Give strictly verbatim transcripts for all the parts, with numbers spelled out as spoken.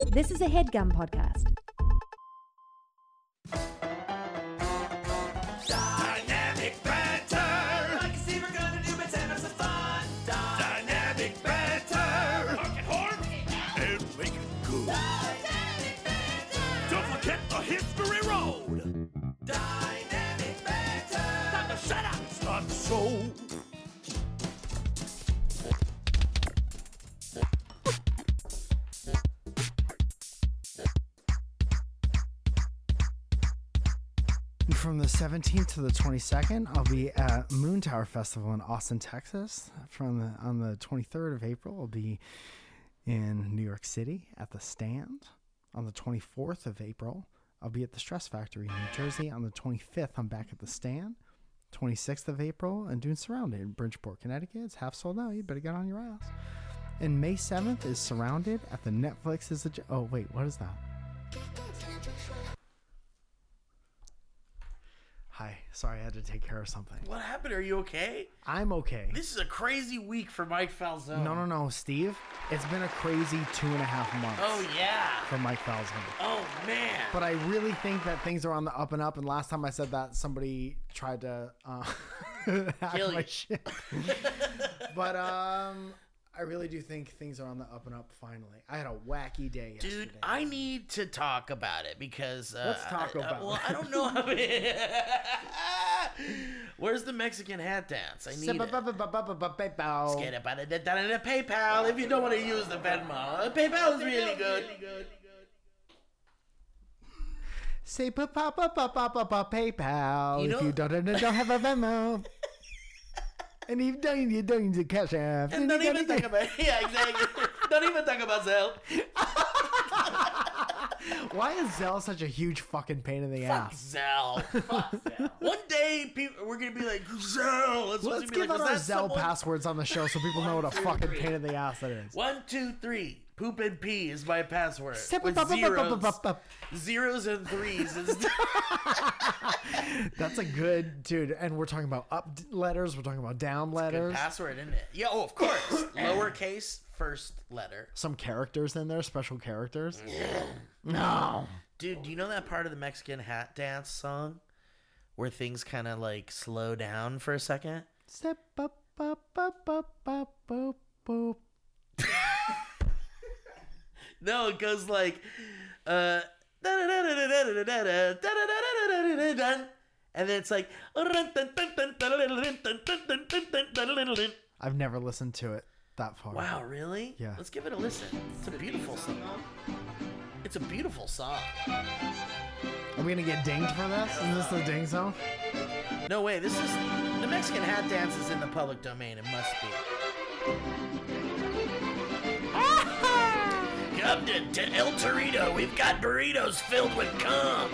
This is a HeadGum podcast. Dynamic banter. I can see we're gonna do it and have some fun. Dynamic banter. Hark and horn and make it good. Dynamic banter. Don't forget the history road. Dynamic banter. Time to shut up and start the show. From the seventeenth to the twenty-second, I'll be at Moon Tower Festival in Austin, Texas. From the on the twenty-third of April, I'll be in New York City at the Stand. On the twenty-fourth of April, I'll be at the Stress Factory in New Jersey. On the twenty-fifth, I'm back at the Stand. twenty-sixth of April, I'm doing Surrounded in Bridgeport, Connecticut. It's half sold out. You better get on your ass. And May seventh is Surrounded at the Netflix is a... Oh, wait, what is that? Hi. Sorry, I had to take care of something. What happened? Are you okay? I'm okay. This is a crazy week for Mike Falzone. No, no, no, Steve. It's been a crazy two and a half months. Oh, yeah. For Mike Falzone. Oh, man. But I really think that things are on the up and up. And last time I said that, somebody tried to uh, hack Kill my you. shit. But um, I really do think things are on the up and up finally. I had a wacky day yesterday. Dude, I need to talk about it because... Uh, Let's talk I, about uh, Well, it. I don't know how... Where's the Mexican hat dance? I need it. PayPal. Get it by the the PayPal if you don't want to use the Venmo. PayPal is really good. Say pa pa pa pa pa pa pa PayPal You if know- you don't don't have a Venmo. And if you don't, you don't use the cash app. And don't even talk about... Yeah, exactly. Don't even talk about Zelle. Why is Zelle such a huge fucking pain in the Fuck ass? Zelle. Fuck Zelle. One day, people, we're going to be like, Zelle. Let's, Let's be give like, out "Was our that Zelle someone?" passwords on the show so people know what a One, two, fucking three. pain in the ass that is. One, two, three. Poop and pee is my password. Step With up, up, up, up, zeros. up, up, up. Zeros and threes. Is That's a good dude. And we're talking about up letters. We're talking about down good letters. password, isn't it? Yeah, oh, of course. Lowercase, first letter. Some characters in there, special characters. No. Dude, do you know that part of the Mexican hat dance song where things kind of like slow down for a second? Step up, up, up, up, up, up, up. No, it goes like, uh, and then it's like, I've never listened to it that far. wow, really? Yeah. Let's give it a listen. It's a beautiful song. It's a beautiful song. Are we gonna get dinged for this? Is this the ding zone? No way, this is, the Mexican hat dance is in the public domain. It must be. Come to, to El Torito. We've got burritos filled with cum.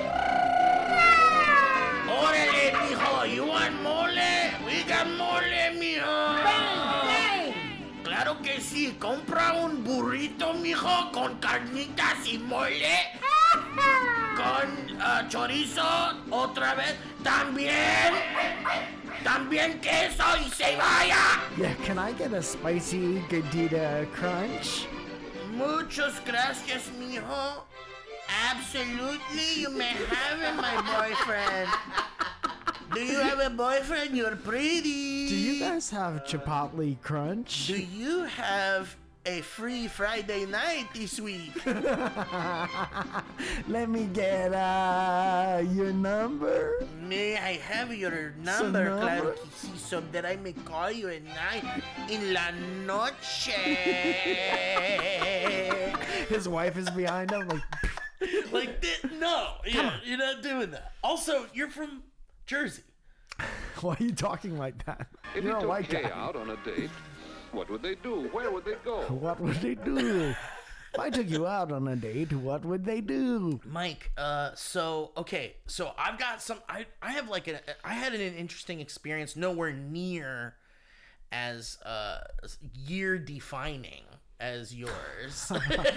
Orale, mijo. You want mole? We got mole, mijo. Claro que sí. Compra un burrito, mijo, con carnitas y mole. Con uh, chorizo, otra vez. También. También queso y cebolla. Yeah, can I get a spicy gordita crunch? Muchas gracias, mijo. Absolutely, you may have it, my boyfriend. Do you have a boyfriend? You're pretty. Do you guys have Chipotle crunch? Do you have a free Friday night this week? Let me get uh, your number. May I have your number, number? claro que sí, so that I may call you at night in la noche. His wife is behind him. Like, Like, th- no, yeah, you're not doing that. Also, you're from Jersey. why are you talking like that? If You're you a took white Kay guy. out on a date, what would they do? Where would they go? What would they do? If I took you out on a date, what would they do? Mike, uh, so okay, so I've got some. I I have like an I had an interesting experience, nowhere near as uh year defining as yours.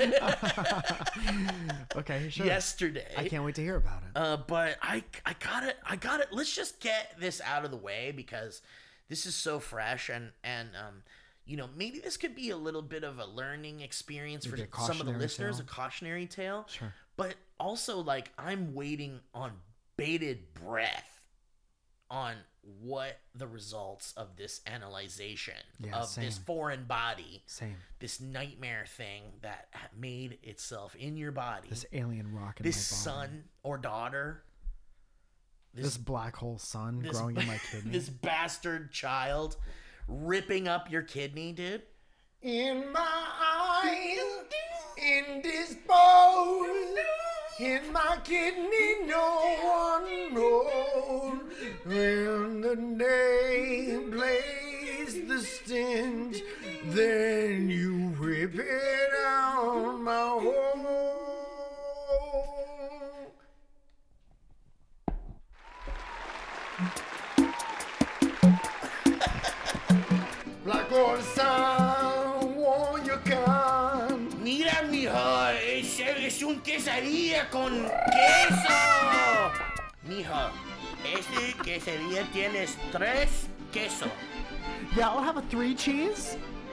Okay, sure. Yesterday. I can't wait to hear about it. Uh, but I I got it. I got it. Let's just get this out of the way because this is so fresh and and um, you know, maybe this could be a little bit of a learning experience for Maybe a some of the cautionary listeners, tale. a cautionary tale. Sure. But also, like, I'm waiting on bated breath on what the results of this analyzation Yeah, of same. this foreign body, Same. this nightmare thing that ha- made itself in your body, This alien rock in this my body. son or daughter, This, black hole sun this, growing in my kidney. this bastard child ripping up your kidney, dude. In my eyes, indisposed, in my kidney, no one knows. When the name plays the stench, then you rip it out my hole. Black hole sun, warrior can. Mira, mijo, es, es un quesadilla con queso. Mijo, este quesadilla tienes tres queso. Yeah, I'll have a three cheese.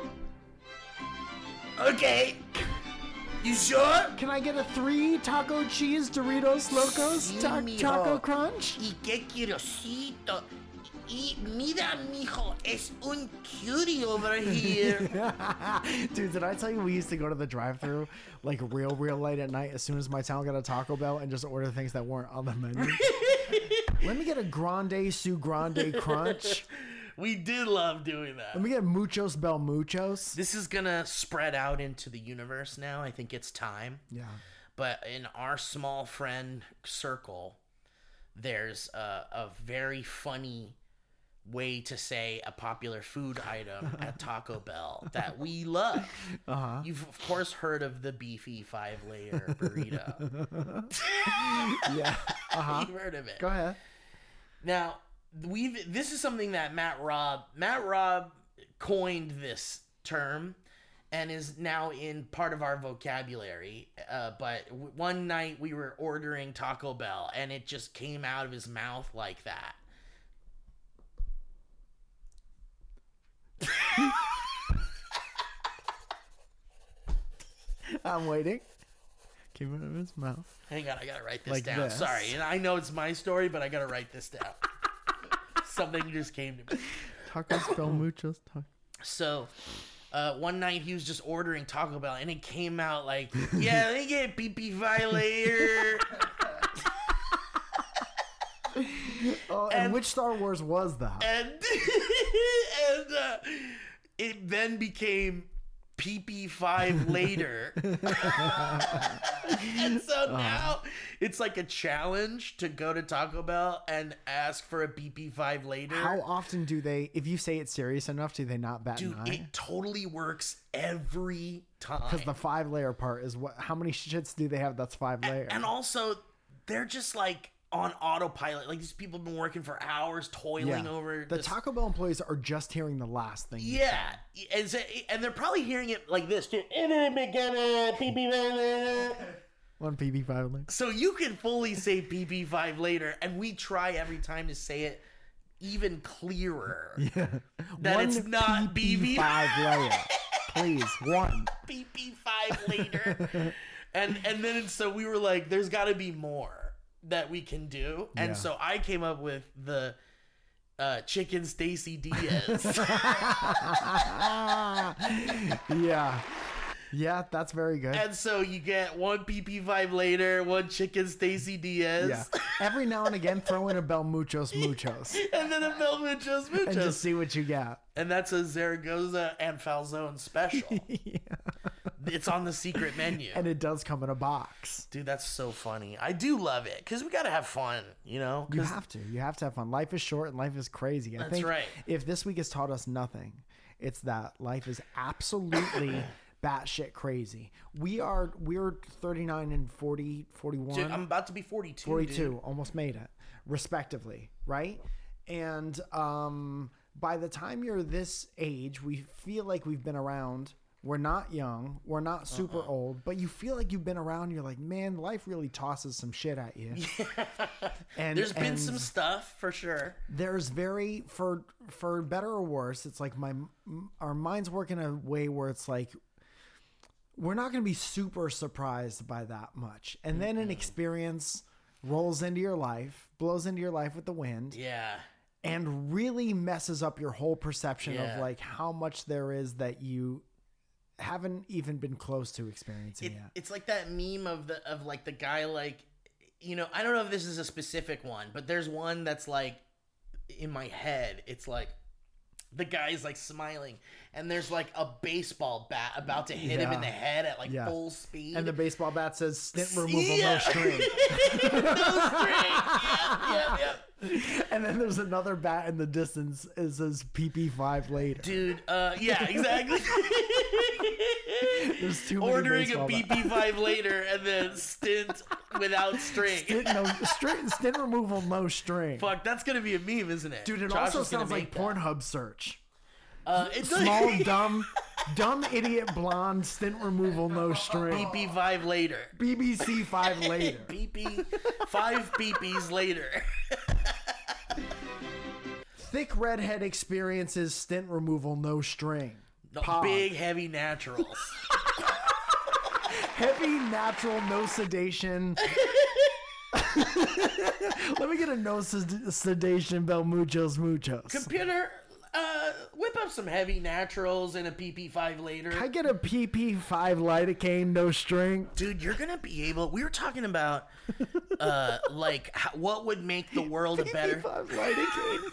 Okay. You sure? Can I get a three taco cheese Doritos Locos Sí, ta- mijo. Taco Crunch? Y qué curiosito. Y mira, mijo, es un cutie over here. Dude, did I tell you we used to go to the drive-thru like real, real late at night as soon as my town got a Taco Bell and just order things that weren't on the menu? Let me get a Grande Su Grande Crunch. We did love doing that. Let me get Muchos Bell Muchos. This is gonna spread out into the universe now. I think it's time. Yeah. But in our small friend circle, there's a, a very funny way to say a popular food item at Taco Bell that we love. Uh-huh. You've of course heard of the beefy five-layer burrito. Yeah. Uh-huh. You've heard of it. Go ahead. Now, we've this is something that Matt Robb Matt Robb coined this term and is now in part of our vocabulary. Uh, but w- one night we were ordering Taco Bell and it just came out of his mouth like that. I'm waiting. Came out of his mouth. Hang on, I gotta write this Like down. this. Sorry, and I know it's my story, but I gotta write this down. Something just came to me. Tacos Bell Muchos. Ta- So, uh, one night he was just ordering Taco Bell, and it came out like, "Yeah, let me get P P violator." Oh, and, And- which Star Wars was that? and and uh, it then became P P five later. And so now it's like a challenge to go to Taco Bell and ask for a P P five later. How often do they, if you say it serious enough, do they not bat Dude, an eye? it totally works every time. Because the five layer part is what? How many shits do they have? That's five layers. And also, they're just like on autopilot. Like these people have been working for hours, toiling over the this. Taco Bell employees are just hearing the last thing. you Yeah, said. and, so, and they're probably hearing it like this too. One P B five link. So you can fully say P P five later, and we try every time to say it even clearer. Yeah. That one it's not P P five layer. Please, one. P P five later. and and then so we were like, there's got to be more that we can do. And Yeah. so I came up with the uh, Chicken Stacy Diaz. Yeah. Yeah, that's very good. And so you get one P P five later, one Chicken Stacy Diaz. Yeah. Every now and again, throw in a Bell Muchos Muchos. And then a Bel Muchos Muchos. And just see what you get. And that's a Zaragoza and Falzone special. Yeah. It's on the secret menu. And it does come in a box. Dude, that's so funny. I do love it because we got to have fun, you know? You 'Cause- have to. You have to have fun. Life is short and life is crazy. I That's think right. if this week has taught us nothing, it's that life is absolutely batshit crazy. We are we're thirty-nine and forty, forty-one. Dude, I'm about to be forty-two. forty-two, Dude. almost made it, respectively, right? And um, by the time you're this age, we feel like we've been around We're not young. We're not super uh-uh. old, but you feel like you've been around. You're like, man, life really tosses some shit at you. Yeah. And there's been and some stuff for sure. There's very, for, for better or worse, it's like my, our minds work in a way where it's like, we're not going to be super surprised by that much. And then an experience rolls into your life, blows into your life with the wind. Yeah. And really messes up your whole perception Yeah. of like how much there is that you haven't even been close to experiencing it, yet. It's like that meme of the of like the guy like, you know, I don't know if this is a specific one, but there's one that's like in my head. It's like the guy's like smiling and there's like a baseball bat about to hit yeah. him in the head at like yeah. full speed. And the baseball bat says stint removal, yeah. no string. no string. Yep, yep, yep. And then there's another bat in the distance. It says P P five later. Dude, uh, yeah, exactly. There's too many Ordering a baseball P P five later and then stint without string. Stint, no, string, stint removal, no string. Fuck, that's going to be a meme, isn't it? Dude, it Josh also is gonna sounds like make that. Pornhub search. Uh, it's Small, dumb, dumb, idiot, blonde, stint removal, no string. P P five later. B B C five later. P P five P Ps later. Thick redhead experiences stint removal, no string. The Pog. big heavy naturals. Heavy natural, no sedation. Let me get a no sed- sedation, Bel Muchos Muchos. Computer, uh, whip up some heavy naturals and a P P five later. Can I get a P P five lidocaine, no string? Dude, you're gonna be able. We were talking about, uh, like how, what would make the world a better. P P five lidocaine.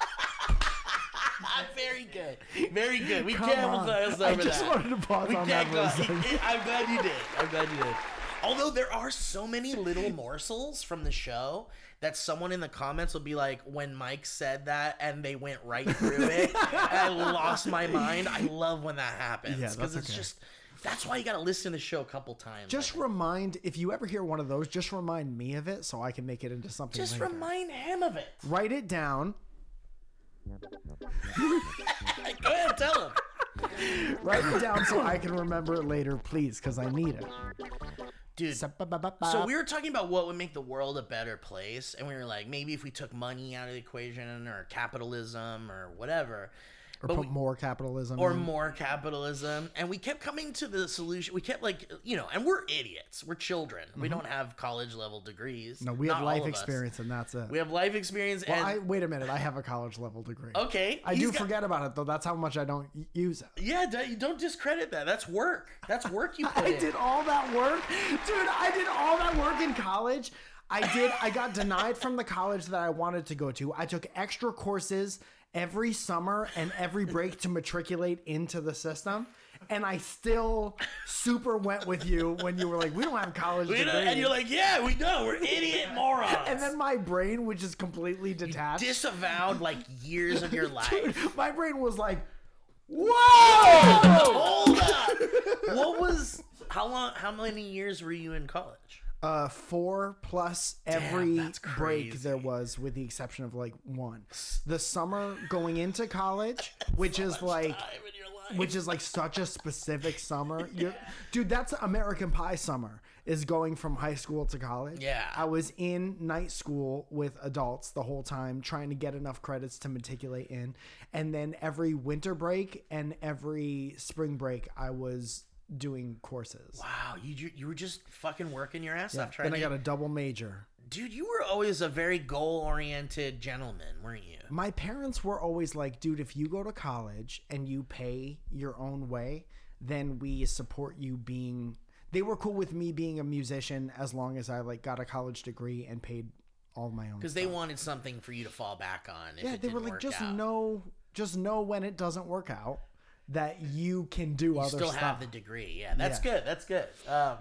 Very good, very good. We Come can't on. gloss over I just that. wanted to pause we on can't that for a glo- second. I'm glad you did. I'm glad you did. Although there are so many little morsels from the show that someone in the comments will be like, when Mike said that and they went right through it, and I lost my mind. I love when that happens Yeah, because that's it's okay. just. That's why you got to listen to the show a couple times. Just like, remind, if you ever hear one of those, just remind me of it so I can make it into something just later. remind him of it. Write it down. Go ahead, tell him. Write it down so I can remember it later, please, because I need it. Dude, so we were talking about what would make the world a better place, and we were like, maybe if we took money out of the equation, or capitalism, or whatever. Or But put we- more capitalism Or in. more capitalism. And we kept coming to the solution. We kept like, you know, and we're idiots. We're children. We don't have college level degrees. No, we Not have all life of us. experience, and that's it. We have life experience. well, and I, wait a minute. I have a college level degree. Okay. I he's do got- forget about it, though. That's how much I don't y- use it. Yeah, don't, don't discredit that. That's work. That's work you put I in. did all that work. Dude, I did all that work in college. I did. I got denied from the college that I wanted to go to. I took extra courses every summer and every break to matriculate into the system. And I still super went with you when you were like, we don't have college We degrees. don't- and you're like, yeah, we know. We're idiot morons. and then my brain, which is completely detached. disavowed like years of your life. Dude, my brain was like, whoa! Hold up. What was how long? How many years were you in college? Uh, four plus every that's break crazy. there was, with the exception of like one. The summer going into college, which is like, Time in your life. which is like such a specific summer. You're, dude, that's American Pie summer, is going from high school to college. Yeah. I was in night school with adults the whole time, trying to get enough credits to matriculate in. And then every winter break and every spring break, I was doing courses. Wow, you ju- you were just fucking working your ass Yeah. off trying Then I to. got a double major. Dude, you were always a very goal oriented gentleman, weren't you? My parents were always like, dude, if you go to college and you pay your own way, then we support you being. They were cool with me being a musician as long as I like got a college degree and paid all my own. Because they wanted something for you to fall back on. If yeah, it they were didn't like, work just out. know, just know when it doesn't work out that you can do You other still stuff. have the degree. Yeah, that's Yeah. good. That's good. Um,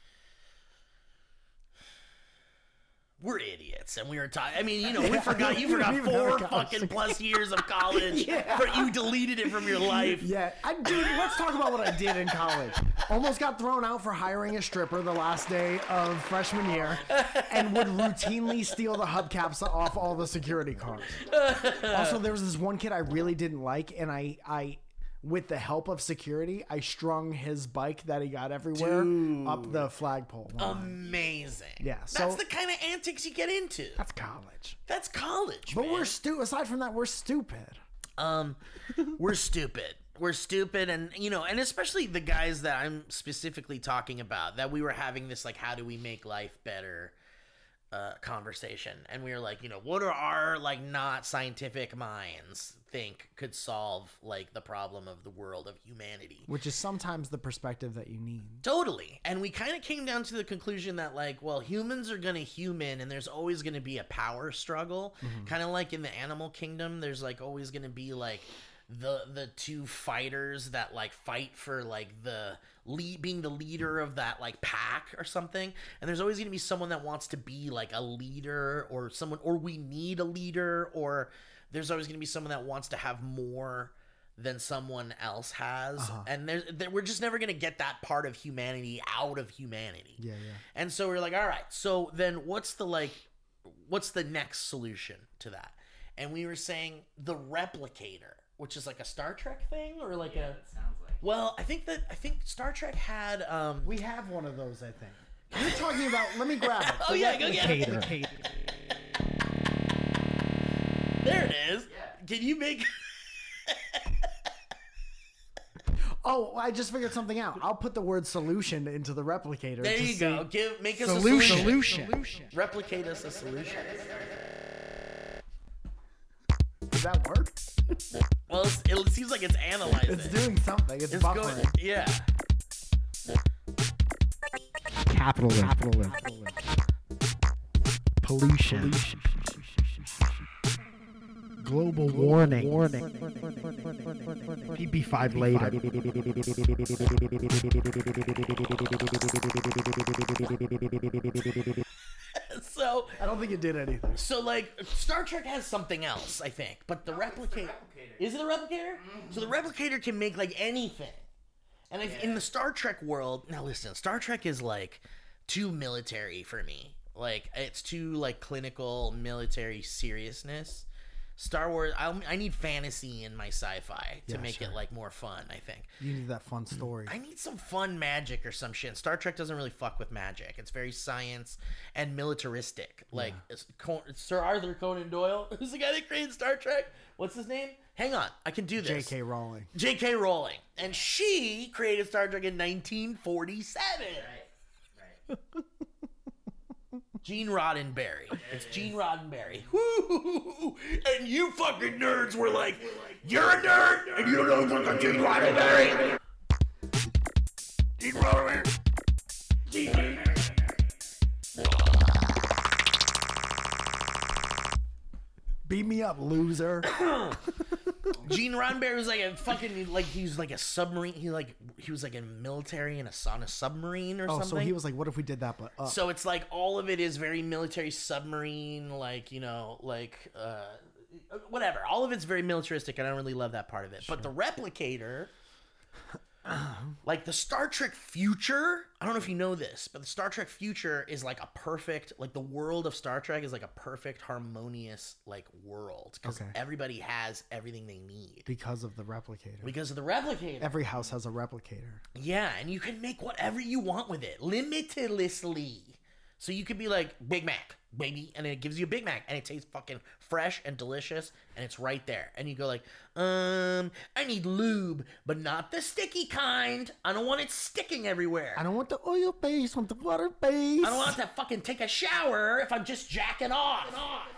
we're idiots, and we were talking. I mean, you know, we Yeah, forgot. You we forgot didn't even have a four college fucking degree. plus years of college. Yeah. For you deleted it from your life. Yeah, I, dude, let's talk about what I did in college. Almost got thrown out for hiring a stripper the last day of freshman year, and would routinely steal the hubcaps off all the security cars. Also, there was this one kid I really didn't like, and I, I with the help of security, I strung his bike that he got everywhere Dude. up the flagpole line. Amazing. Yeah, so- that's the kind of antics you get into. That's college. That's college, But man. we're stu. Aside from that, we're stupid. Um, we're stupid. We're stupid, and you know, and especially the guys that I'm specifically talking about, that we were having this like, how do we make life better uh, conversation, and we were like, you know, what are our like not scientific minds think could solve like the problem of the world of humanity? Which is sometimes the perspective that you need. Totally. And we kind of came down to the conclusion that, like, well, humans are going to human, and there's always going to be a power struggle. Mm-hmm. Kind of like in the animal kingdom, there's, like, always going to be, like, the the two fighters that, like, fight for, like, the lead, being the leader of that, like, pack or something. And there's always going to be someone that wants to be, like, a leader, or someone, or we need a leader, or there's always going to be someone that wants to have more than someone else has. Uh-huh. And there's there, we're just never going to get that part of humanity out of humanity. Yeah, yeah. And so we're like, all right, so then what's the like what's the next solution to that? And we were saying the replicator, which is like a Star Trek thing, or like a Sounds like. well, I think that I think Star Trek had um We have one of those, I think. You're talking about. Let me grab it. Oh, The yeah, go get it. replicator. there it is. Can you make Oh, I just figured something out. I'll put the word solution into the replicator. There to you see- go. Give make us Solution. a solution. Solution. Replicate us a solution. Does that work? Well, it's, it seems like it's analyzing. It's doing something. It's, It's buffering. going, yeah. Capitalism. Capitalism. Pollution. Global warning. Warning. P P five later. So, I don't think it did anything. so like Star Trek has something else, I think, but the replicator is it a replicator? So the replicator can make like anything, and if, in the Star Trek world, now listen, Star Trek is like too military for me. Like it's too like clinical military seriousness. Star Wars, I, I need fantasy in my sci-fi to Yeah, make sure. it like more fun. I think. You need that fun story. I need some fun magic or some shit. Star Trek doesn't really fuck with magic. It's very science and militaristic. Like it's Con- Sir Arthur Conan Doyle, who's the guy that created Star Trek. What's his name? Hang on, I can do J this. K. Rowling. J K. Rowling, and she created Star Trek in nineteen forty-seven. Right. Gene Roddenberry. It's Gene Roddenberry. Woo! And you fucking nerds were like, You're a nerd, and you don't know fucking Gene Roddenberry. Gene Roddenberry. Gene Roddenberry. Beat me up, loser. Gene Roddenberry was like a fucking like he was like a submarine. He like he was like in military in a on a submarine or Oh, something. so he was like, what if we did that, but up? So it's like all of it is very military submarine, like you know, like uh, whatever. All of it's very militaristic. I don't really love that part of it. But the replicator, like the Star Trek future. I don't know if you know this, but the Star Trek future is like a perfect, like the world of Star Trek is like a perfect, harmonious like world because Okay. everybody has everything they need Because of the replicator. because of the replicator. Every house has a replicator. Yeah, and you can make whatever you want with it, limitlessly. So you could be like Big Mac, baby, and it gives you a Big Mac, and it tastes fucking fresh and delicious, and it's right there. And you go like, um, I need lube, but not the sticky kind. I don't want it sticking everywhere. I don't want the oil base, I want the water base. I don't want to fucking take a shower if I'm just jacking off.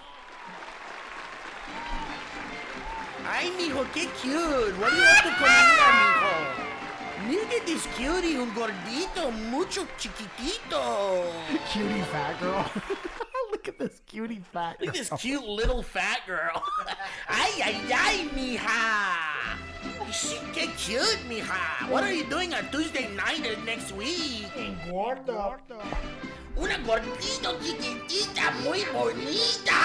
Ay, mijo, qué cute. What do you want to comida, mijo? Look at this cutie, un gordito, mucho chiquitito. Cutie fat girl. Look at this cutie fat girl. Look at this cute little fat girl. Ay, ay, ay, mija. She get cute, mija. What are you doing on Tuesday night of next week? Gordo. Una gordito chiquitita, muy bonita.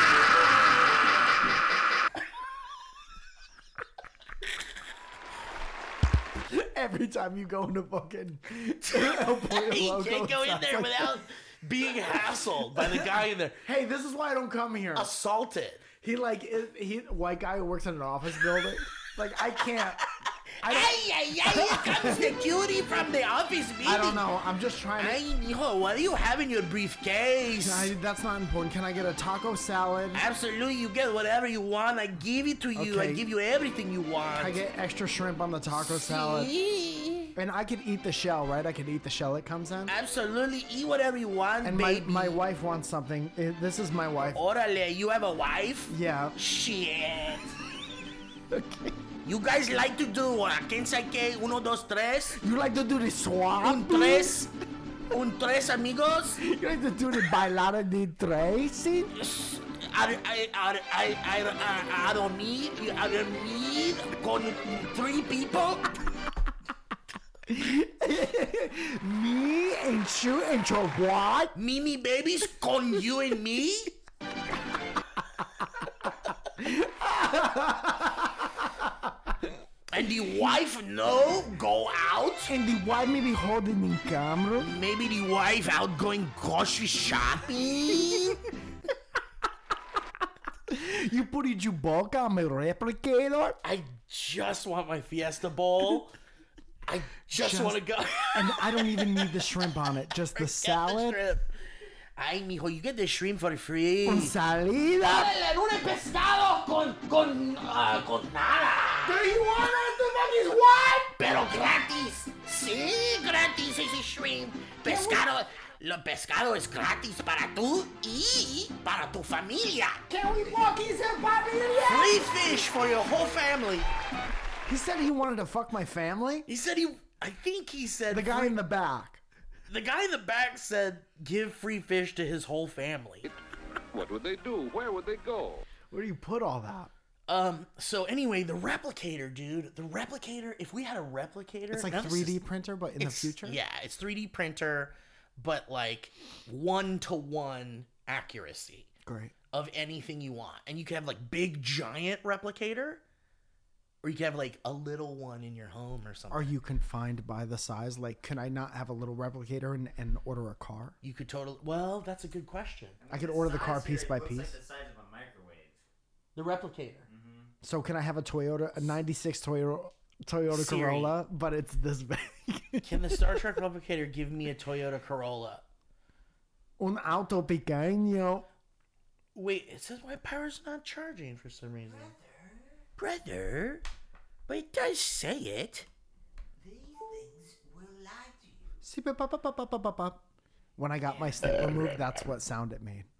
Every time you go into fucking El Pollo You Loco, can't go it in sounds there like- without being hassled by the guy in there. Hey, this is why I don't come here. Assaulted. He like is, he white guy who works in an office building. Like I can't. Ay, ay, ay, here comes the cutie from the office meeting. I don't know. I'm just trying to. Ay, mijo, what do you have in your briefcase? I, that's not important. Can I get a taco salad? Absolutely, you get whatever you want. I give it to you. I Okay. give you everything you want. Can I get extra shrimp on the taco salad? Sí. And I could eat the shell, right? I could eat the shell it comes in. Absolutely, eat whatever you want, And my, baby. my wife wants something. Eh, This is my wife. Orale, you have a wife? Yeah. Shit. You guys like to do uh, quién sabe qué, uno, dos, tres, You like to do the swap? un tres, un tres amigos. You like to do the bailar de tres? I, I, I, I, I, I don't need, I don't need con three people. Me and you and your what? Mimi babies con you and me. And the wife no go out. And the wife may be holding in camera. Maybe the wife out going grocery shopping. You put in your boca on my replicator. I just want my Fiesta Bowl. I just, Just- want to go. And I don't even need the shrimp on it. Just the Get the salad. shrimp. Ay, mijo, you get the shrimp for free. Un salida. Órale, un pescado con, con, ah, con nada. Do you want it? The fuck is what? Pero gratis. Sí, gratis ese shrimp. Pescado. Lo pescado es gratis para tú y para tu familia. Can we walk in familia? Free fish for your whole family. He said he wanted to fuck my family. He said he. I think he said The guy free- in the back. The guy in the back said give free fish to his whole family. What would they do? Where would they go? Where do you put all that? Um. So anyway, the replicator, dude. The replicator. If we had a replicator, It's like now this three D is- printer, but in the it's- future. Yeah, it's three D printer, but like one to one accuracy Great. of anything you want, and you can have like big giant replicator, or you can have like a little one in your home or something. Are you confined by the size? Like, can I not have a little replicator and, and order a car? You could totally. Well, that's a good question. I could order the car piece by piece. Like the size of a microwave. The replicator. So can I have a Toyota, a ninety-six Toyota Toyota Siri. Corolla, but it's this big? Can the Star Trek replicator give me a Toyota Corolla? Un auto pequeño. Wait, it says my power's not charging for some reason. Brother? Brother? But it does say it. These things will lie to you. See, pop, pop, pop, pop, pop, pop. When I got my stick removed, that's what sound it made.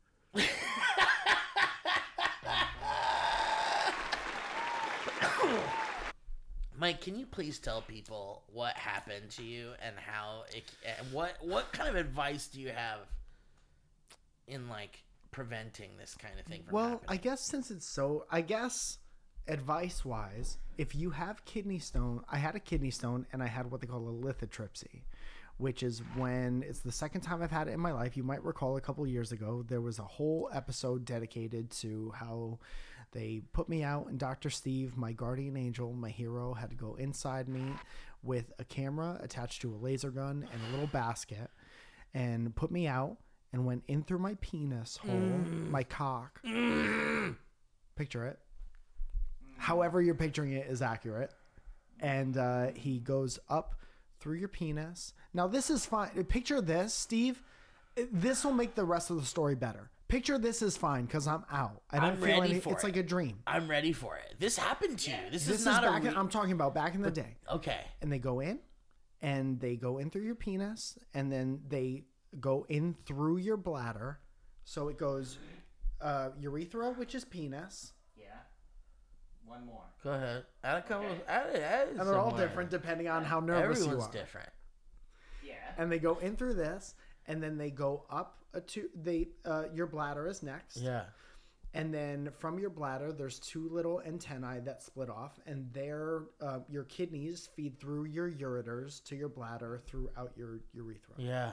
Mike, can you please tell people what happened to you and how it, and what what kind of advice do you have in like preventing this kind of thing from Well, happening? I guess since it's so, I guess advice wise, if you have kidney stone, I had a kidney stone and I had what they call a lithotripsy, which is when it's the second time I've had it in my life. You might recall a couple years ago, there was a whole episode dedicated to how they put me out, and Doctor Steve, my guardian angel, my hero, had to go inside me with a camera attached to a laser gun and a little basket and put me out and went in through my penis hole, my cock. Picture it. However you're picturing it is accurate. And uh, he goes up through your penis. Now, this is fine. Picture this, Steve. This will make the rest of the story better. Picture this is fine because I'm out. I don't I'm feel ready any. for It's it. like a dream. I'm ready for it. This happened to you. This, This is is not back. a. In, Re- I'm talking about back in the day. okay. And they go in, and they go in through your penis, and then they go in through your bladder. So it goes uh, urethra, which is penis. Yeah. One more. Go ahead. Add a couple. Add, it- add it And they're all somewhere. different depending on how nervous Everyone's you are. different. Yeah. And they go in through this, and then they go up a two. They uh, your bladder is next. Yeah. And then from your bladder, there's two little antennae that split off, and there, uh, your kidneys feed through your ureters to your bladder throughout your urethra. Yeah.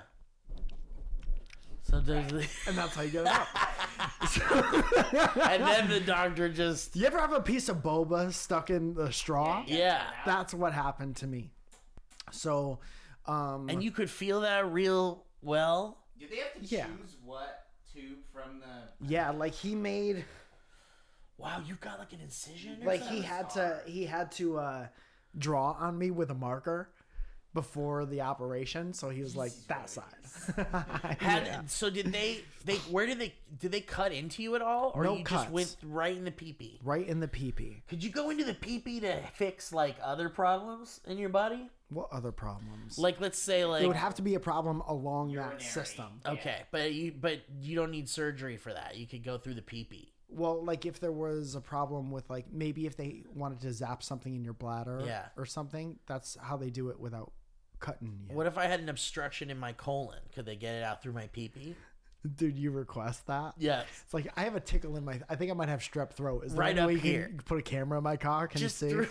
So there's the, And that's how you get it out. and then the doctor just You ever have a piece of boba stuck in the straw? yeah. That's what happened to me. So, um, And you could feel that real well. Do they have to Yeah. choose what tube from the? yeah, like he made, Wow, you got like an incision. Or like something? he had to, he had to uh, draw on me with a marker before the operation, so he was like that side. Had, Yeah. So did they? They where did they? Did they cut into you at all, or No you cuts. just went right in the pee-pee? Right in the pee-pee. Could you go into the pee-pee to fix like other problems in your body? What other problems? Like let's say like it would have to be a problem along Urinary. that system. okay, but you but you don't need surgery for that. You could go through the pee-pee. Well, like if there was a problem with like maybe if they wanted to zap something in your bladder Yeah. or something, that's how they do it without cutting you. What if I had an obstruction in my colon? Could they get it out through my pee-pee? Did you request that? Yes. It's like I have a tickle in my. I think I might have strep throat. Is there Right any up way you can here. put a camera in my car? Can Just you see? through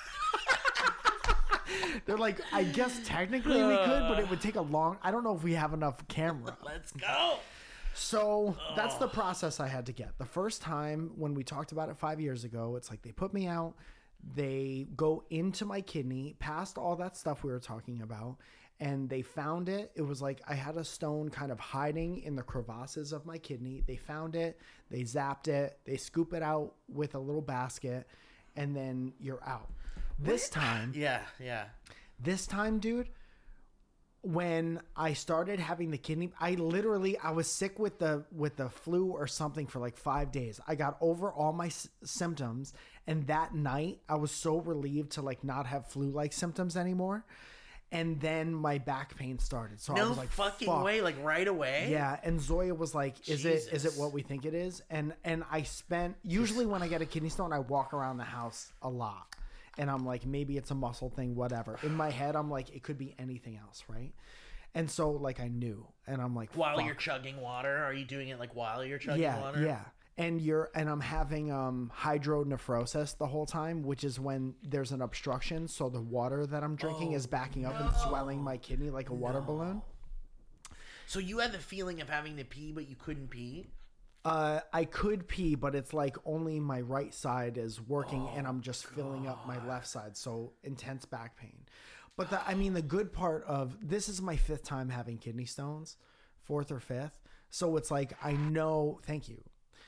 They're like, I guess technically we could, but it would take a long. I don't know if we have enough camera. Let's go. So that's the process I had to get. The first time when we talked about it five years ago, it's like they put me out, they go into my kidney, past all that stuff we were talking about, and they found it. It was like I had a stone kind of hiding in the crevasses of my kidney. They found it, they zapped it, they scoop it out with a little basket, and then you're out. This time, Yeah, yeah. this time, dude, when I started having the kidney, I literally I was sick with the with the flu or something for like five days. I got over all my s- symptoms, and that night I was so relieved to like not have flu-like symptoms anymore. And then my back pain started. So I No was like, fucking fuck. way, like right away. Yeah, and Zoya was like, "Is it is it Jesus. what we think it is?" And and I spent usually when I get a kidney stone, I walk around the house a lot, and I'm like, maybe it's a muscle thing, whatever. In my head, I'm like, it could be anything else, right? And so like I knew, and I'm like, While fuck. you're chugging water, are you doing it like while you're chugging yeah, water? yeah. And you're and I'm having um hydronephrosis the whole time, which is when there's an obstruction, so the water that I'm drinking is backing up and swelling my kidney like a water balloon. So you had the feeling of having to pee, but you couldn't pee. Uh, I could pee, but it's like only my right side is working, and I'm just filling up my left side. So intense back pain. But the, I mean, the good part of this is my fifth time having kidney stones, fourth or fifth. So it's like I know. Thank you.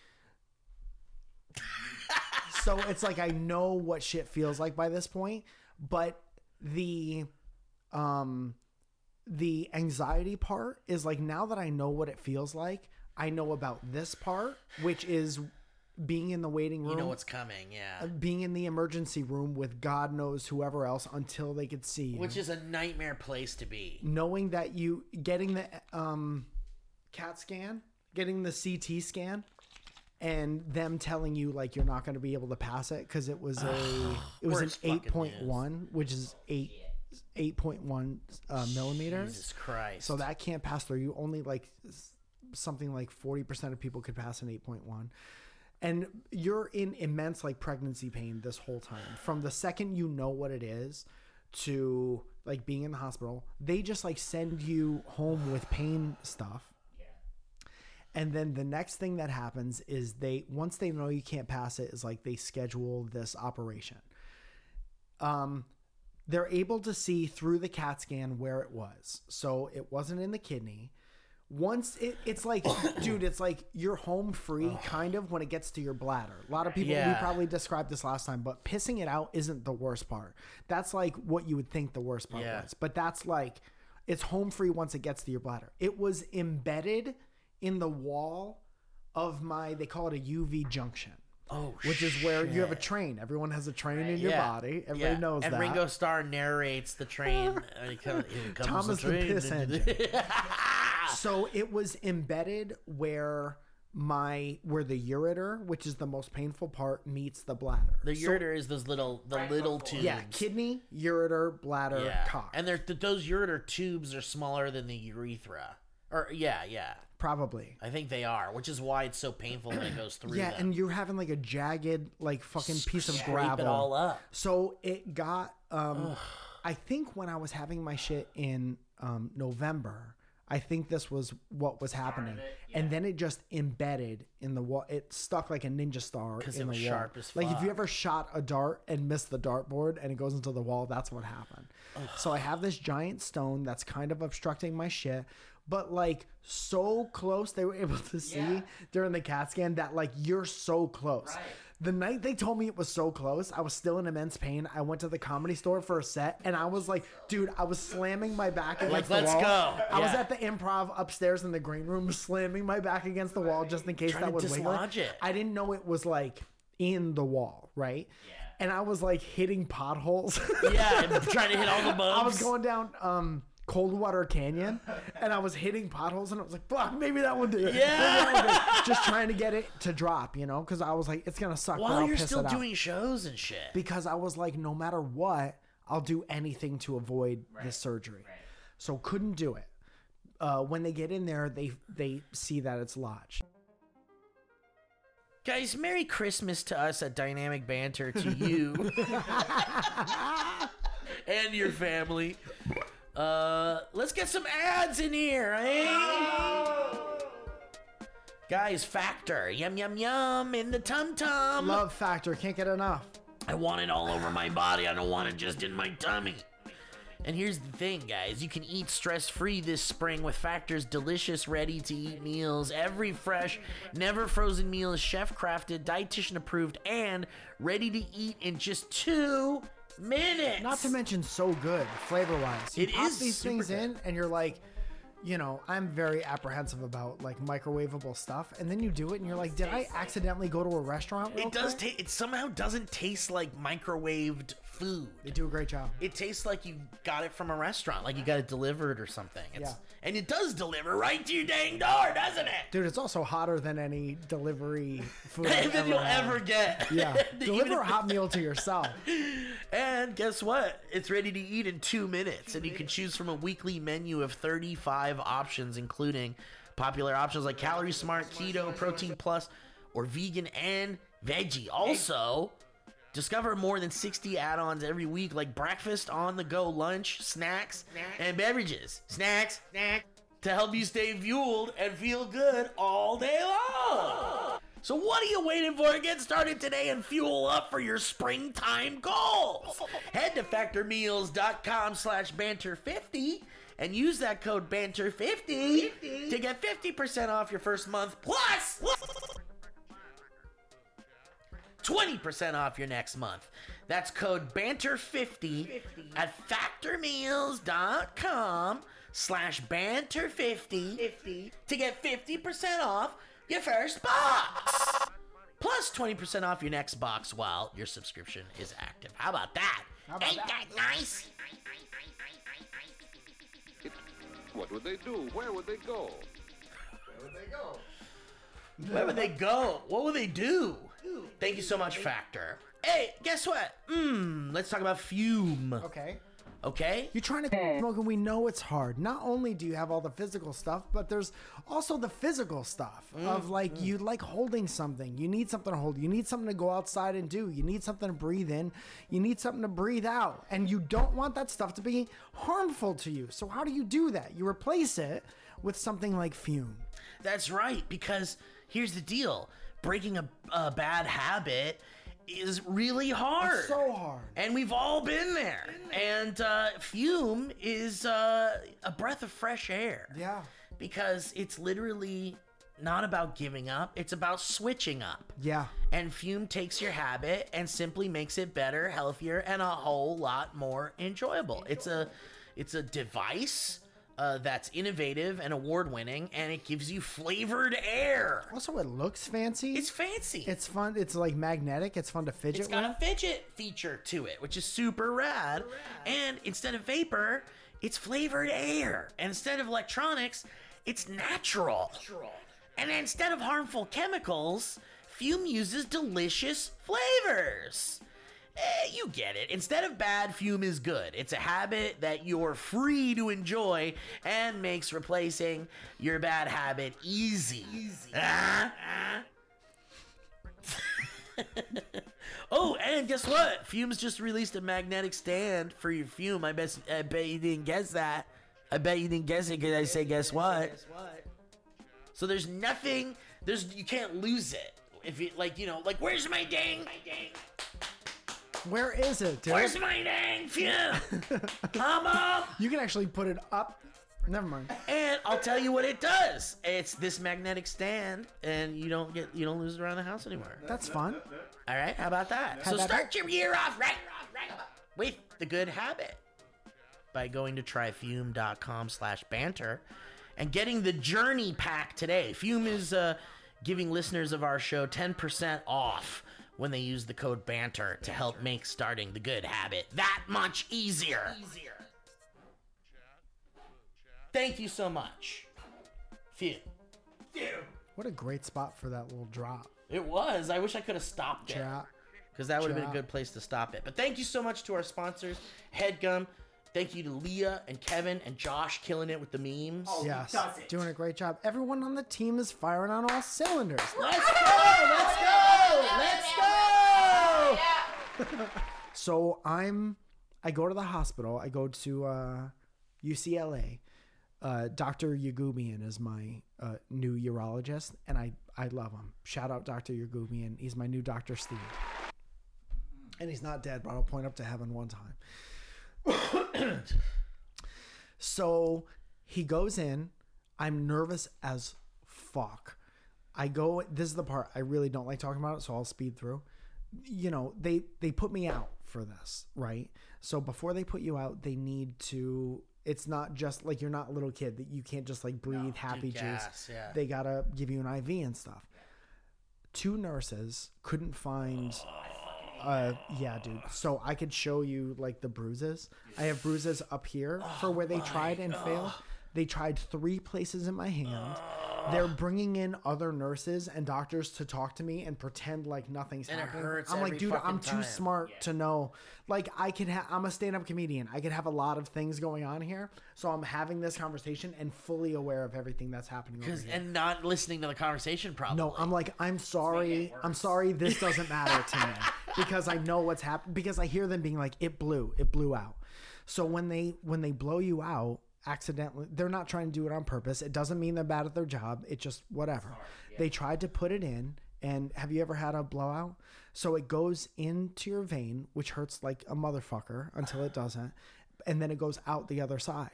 So it's like I know what shit feels like by this point, but the um the anxiety part is like now that I know what it feels like, I know about this part, which is being in the waiting room. You know what's coming, yeah. Being in the emergency room with God knows whoever else until they could see you. Which is a nightmare place to be. Knowing that you getting the um CAT scan, getting the C T scan, and them telling you like you're not going to be able to pass it because it was a it was an Worst fucking eight point one, which is eight eight point one uh, millimeters. Jesus Christ. So that can't pass through. You only like s- something like forty percent of people could pass an eight point one. And you're in immense like pregnancy pain this whole time. From the second you know what it is to like being in the hospital, they just like send you home with pain stuff. And then the next thing that happens is they once they know you can't pass it is like they schedule this operation. Um they're able to see through the CAT scan where it was. So it wasn't in the kidney. Once it, it's like, dude, it's like you're home free kind of when it gets to your bladder. A lot of people, we Yeah. probably described this last time, but pissing it out isn't the worst part. That's like what you would think the worst part Yeah. was. But that's like, it's home free once it gets to your bladder. It was embedded in the wall of my, they call it a U V junction. oh, Which is where you have a shit. train. Everyone has a train in your Yeah. body. Everybody Yeah. knows and that. Ringo Starr narrates the train. and he comes, here comes Thomas the train. Piss Engine. So it was embedded where my where the ureter, which is the most painful part, meets the bladder. The So- ureter is those little, the little tubes. yeah, kidney, ureter, bladder, Yeah. cock. And they're, th- those ureter tubes are smaller than the urethra. Or yeah, yeah. Probably. I think they are, which is why it's so painful when it goes through Yeah, them. and you're having like a jagged, like fucking piece of Scrape gravel. it all up. So it got. Um, I think when I was having my shit in um, November, I think this was what was happening, and then it just embedded in the wall. It stuck like a ninja star 'Cause in it the was wall. sharp as Like if you fuck. ever shot a dart and missed the dartboard and it goes into the wall, that's what happened. So I have this giant stone that's kind of obstructing my shit. But like so close, they were able to see Yeah. during the CAT scan that like you're so close. Right. The night they told me it was so close, I was still in immense pain. I went to the Comedy Store for a set, and I was like, dude, I was slamming my back against Like, the let's wall. go. I was Yeah. at the Improv upstairs in the green room, slamming my back against the wall just in case Trying that to would wiggle. dislodge it. I didn't know it was like in the wall, right? Yeah. And I was like hitting potholes. Yeah, and trying to hit all the bumps. I was going down um, Coldwater Canyon, and I was hitting potholes, and I was like, fuck, maybe that one did it. Yeah. Maybe that one did it. Just trying to get it to drop, you know, because I was like, it's going to suck. but While I'll you're piss still it out. doing shows and shit. Because I was like, no matter what, I'll do anything to avoid this surgery. So couldn't do it. Uh, when they get in there, they they see that it's lodged. Guys, Merry Christmas to us at Dynamic Banter, to you and your family. Uh, let's get some ads in here, eh? Guys, Factor, yum yum yum in the tum tum. Love Factor, can't get enough. I want it all over my body. I don't want it just in my tummy. And here's the thing, guys. You can eat stress-free this spring with Factor's delicious, ready-to-eat meals. Every fresh, never-frozen meal is chef-crafted, dietitian-approved, and ready to eat in just two minutes. Not to mention so good flavor-wise. You It pop is these super things good. in, and you're like, you know, I'm very apprehensive about like microwavable stuff, and then you do it, and you're like, did I accidentally go to a restaurant? real It does. quick? Ta- it somehow doesn't taste like microwaved food. They do a great job. It tastes like you got it from a restaurant, like you got it delivered or something. It's, Yeah. And it does deliver right to your dang door, doesn't it? Dude, it's also hotter than any delivery food I've Anything ever you'll had. ever get. Yeah, Even deliver if- a hot meal to yourself. And guess what? It's ready to eat in two minutes, and you can choose from a weekly menu of thirty-five options, including popular options like Calorie Smart, Keto, Protein Plus, or Vegan and Veggie. Also, discover more than sixty add-ons every week, like breakfast, on-the-go lunch, snacks, and beverages. Snacks, snack, to help you stay fueled and feel good all day long. So what are you waiting for? Get started today and fuel up for your springtime goals. Head to factormeals.com slash banter50 and use that code banter fifty to get fifty percent off your first month plus twenty percent off your next month. That's code banter fifty at factormeals.com slash banter fifty to get fifty percent off your first box. Plus twenty percent off your next box while your subscription is active. How about that? Ain't that nice? What would they do? Where would they go? Where would they go? What would they do? Thank you so much, Factor. Hey, guess what? Mmm, let's talk about Fume. Okay. Okay? You're trying to smoke, and we know it's hard. Not only do you have all the physical stuff, but there's also the physical stuff of like you like holding something. You need something to hold. You need something to go outside and do. You need something to breathe in. You need something to breathe out. And you don't want that stuff to be harmful to you. So how do you do that? You replace it with something like Fume. That's right, because here's the deal. Breaking a, a bad habit is really hard. It's so hard. And we've all been there. And uh, Fume is uh, a breath of fresh air. Yeah. Because it's literally not about giving up, it's about switching up. Yeah. And Fume takes your habit and simply makes it better, healthier, and a whole lot more enjoyable. It's a it's a device uh, that's innovative and award-winning, and it gives you flavored air. Also, it looks fancy. It's fancy. It's fun. It's like magnetic. It's fun to fidget It's got with. a fidget feature to it, which is super rad. And instead of vapor, it's flavored air. And instead of electronics, it's natural. And instead of harmful chemicals, Fume uses delicious flavors. Eh, you get it. Instead of bad, Fume is good. It's a habit that you're free to enjoy and makes replacing your bad habit easy. Ah, ah. Oh, and guess what? Fume's just released a magnetic stand for your Fume. I bet, I bet you didn't guess that. I bet you didn't guess it because I say guess what? So there's nothing. There's you can't lose it. If it like you know like where's my dang my dang Where is it, dude? where's my dang Fume? Come up. You can actually put it up Never mind. And I'll tell you what it does. It's this magnetic stand, and you don't get you don't lose it around the house anymore. That's fun. All right, how about that? How So about start your year off right, right, right with the good habit by going to tryfume.com slash banter and getting the Journey Pack today. Fume is uh, giving listeners of our show ten percent off when they use the code BANTER to help make starting the good habit that much easier. Easier. Thank you so much. Fume. What a great spot for that little drop. It was. I wish I could have stopped it. Drop. Because that would have been a Drop. good place to stop it. But thank you so much to our sponsors, HeadGum. Thank you to Leah and Kevin and Josh killing it with the memes. Oh, Yes, he does it. doing a great job. Everyone on the team is firing on all cylinders. Let's go! Let's go! Let's go! So I'm, I go to the hospital. I go to uh, U C L A. Uh, Doctor Yagubian is my uh, new urologist, and I, I love him. Shout out Doctor Yagubian. He's my new Doctor Steve. And he's not dead, but I'll point up to heaven one time. So he goes in. I'm nervous as fuck. I go, this is the part I really don't like talking about it, so I'll speed through. You know, they, they put me out for this, right? So before they put you out, they need to, it's not just like you're not a little kid that you can't just like breathe happy do juice. gas, yeah. They gotta give you an I V and stuff. Two nurses couldn't find uh yeah, dude. So I could show you like the bruises. I have bruises up here for where they tried and failed. They tried three places in my hand. They're bringing in other nurses and doctors to talk to me and pretend like nothing's And it happening. hurts I'm like, every dude, I'm fucking too time. smart to know. Like, I could have. I'm a stand-up comedian. I could have a lot of things going on here. So I'm having this conversation and fully aware of everything that's happening over here. And not listening to the conversation, probably. No, I'm like, I'm sorry. I'm sorry. This doesn't matter to me because I know what's happened. Because I hear them being like, it blew, it blew out. So when they when they blow you out accidentally, they're not trying to do it on purpose. It doesn't mean they're bad at their job. It just whatever. They tried to put it in. And have you ever had a blowout? So it goes into your vein, which hurts like a motherfucker until it doesn't, and then it goes out the other side.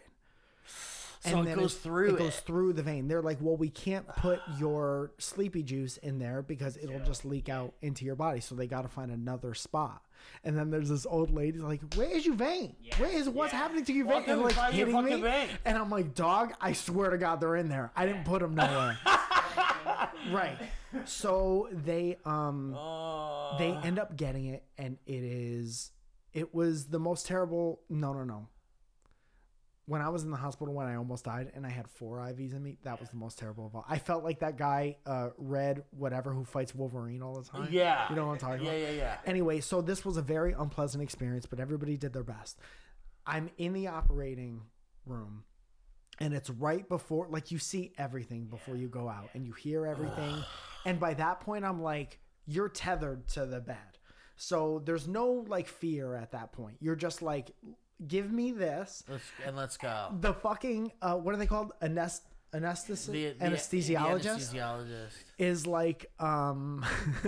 So it then goes through It goes it. through the vein. They're like, well, we can't put your sleepy juice in there because it'll just leak out into your body. So they got to find another spot. And then there's this old lady like, where is your vein? Where is what's happening to your vein? Walk in And and like find your hitting me. fucking vein. And I'm like, dog, I swear to God, they're in there. I didn't put them nowhere. Right. So they um they end up getting it, and it is it was the most terrible. No, no, no. When I was in the hospital when I almost died and I had four I Vs in me, that was the most terrible of all. I felt like that guy, uh, Red, whatever, who fights Wolverine all the time. Yeah. You know what I'm talking Yeah, about? yeah, yeah. Anyway, so this was a very unpleasant experience, but everybody did their best. I'm in the operating room, and it's right before, like, you see everything before you go out, and you hear everything. And by that point, I'm like, you're tethered to the bed. So there's no, like, fear at that point. You're just like, give me this. Let's, and let's go. The fucking, uh, what are they called? Anest- anesthetist? The, the, anesthesiologist? The anesthesiologist. Is like um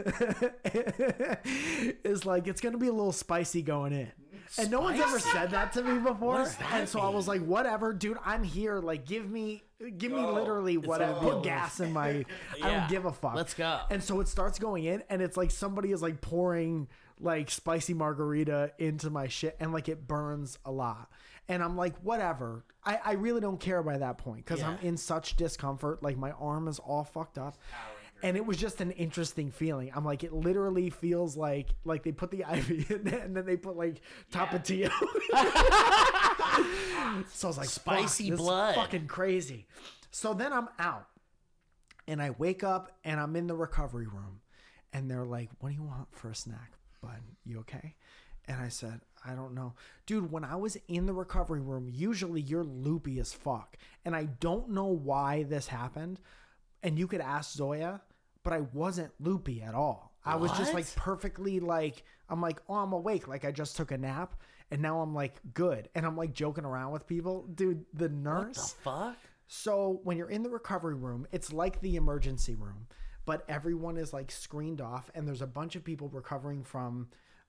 is like it's gonna be a little spicy going in, and no one's ever said that to me before. What does that And so I mean? was like, whatever, dude, I'm here. Like, give me, give me literally whatever. Put gas in my. I Yeah. don't give a fuck. Let's go. And so it starts going in, and it's like somebody is like pouring like spicy margarita into my shit, and like it burns a lot. And I'm like, whatever. I, I really don't care by that point because I'm Yeah. in such discomfort. Like, my arm is all fucked up. And it was just an interesting feeling. I'm like, it literally feels like like they put the I V in there and then they put like Tapatio. So I was like, Spicy fuck, this is blood. fucking crazy. So then I'm out, and I wake up and I'm in the recovery room, and they're like, "What do you want for a snack, bud? You okay?" And I said, I don't know. Dude, when I was in the recovery room, usually you're loopy as fuck. And I don't know why this happened. And you could ask Zoya, but I wasn't loopy at all. I was just What? like perfectly like, I'm like, oh, I'm awake. Like I just took a nap and now I'm like good. And I'm like joking around with people. Dude, the What nurse. the fuck? So when you're in the recovery room, it's like the emergency room, but everyone is like screened off and there's a bunch of people recovering from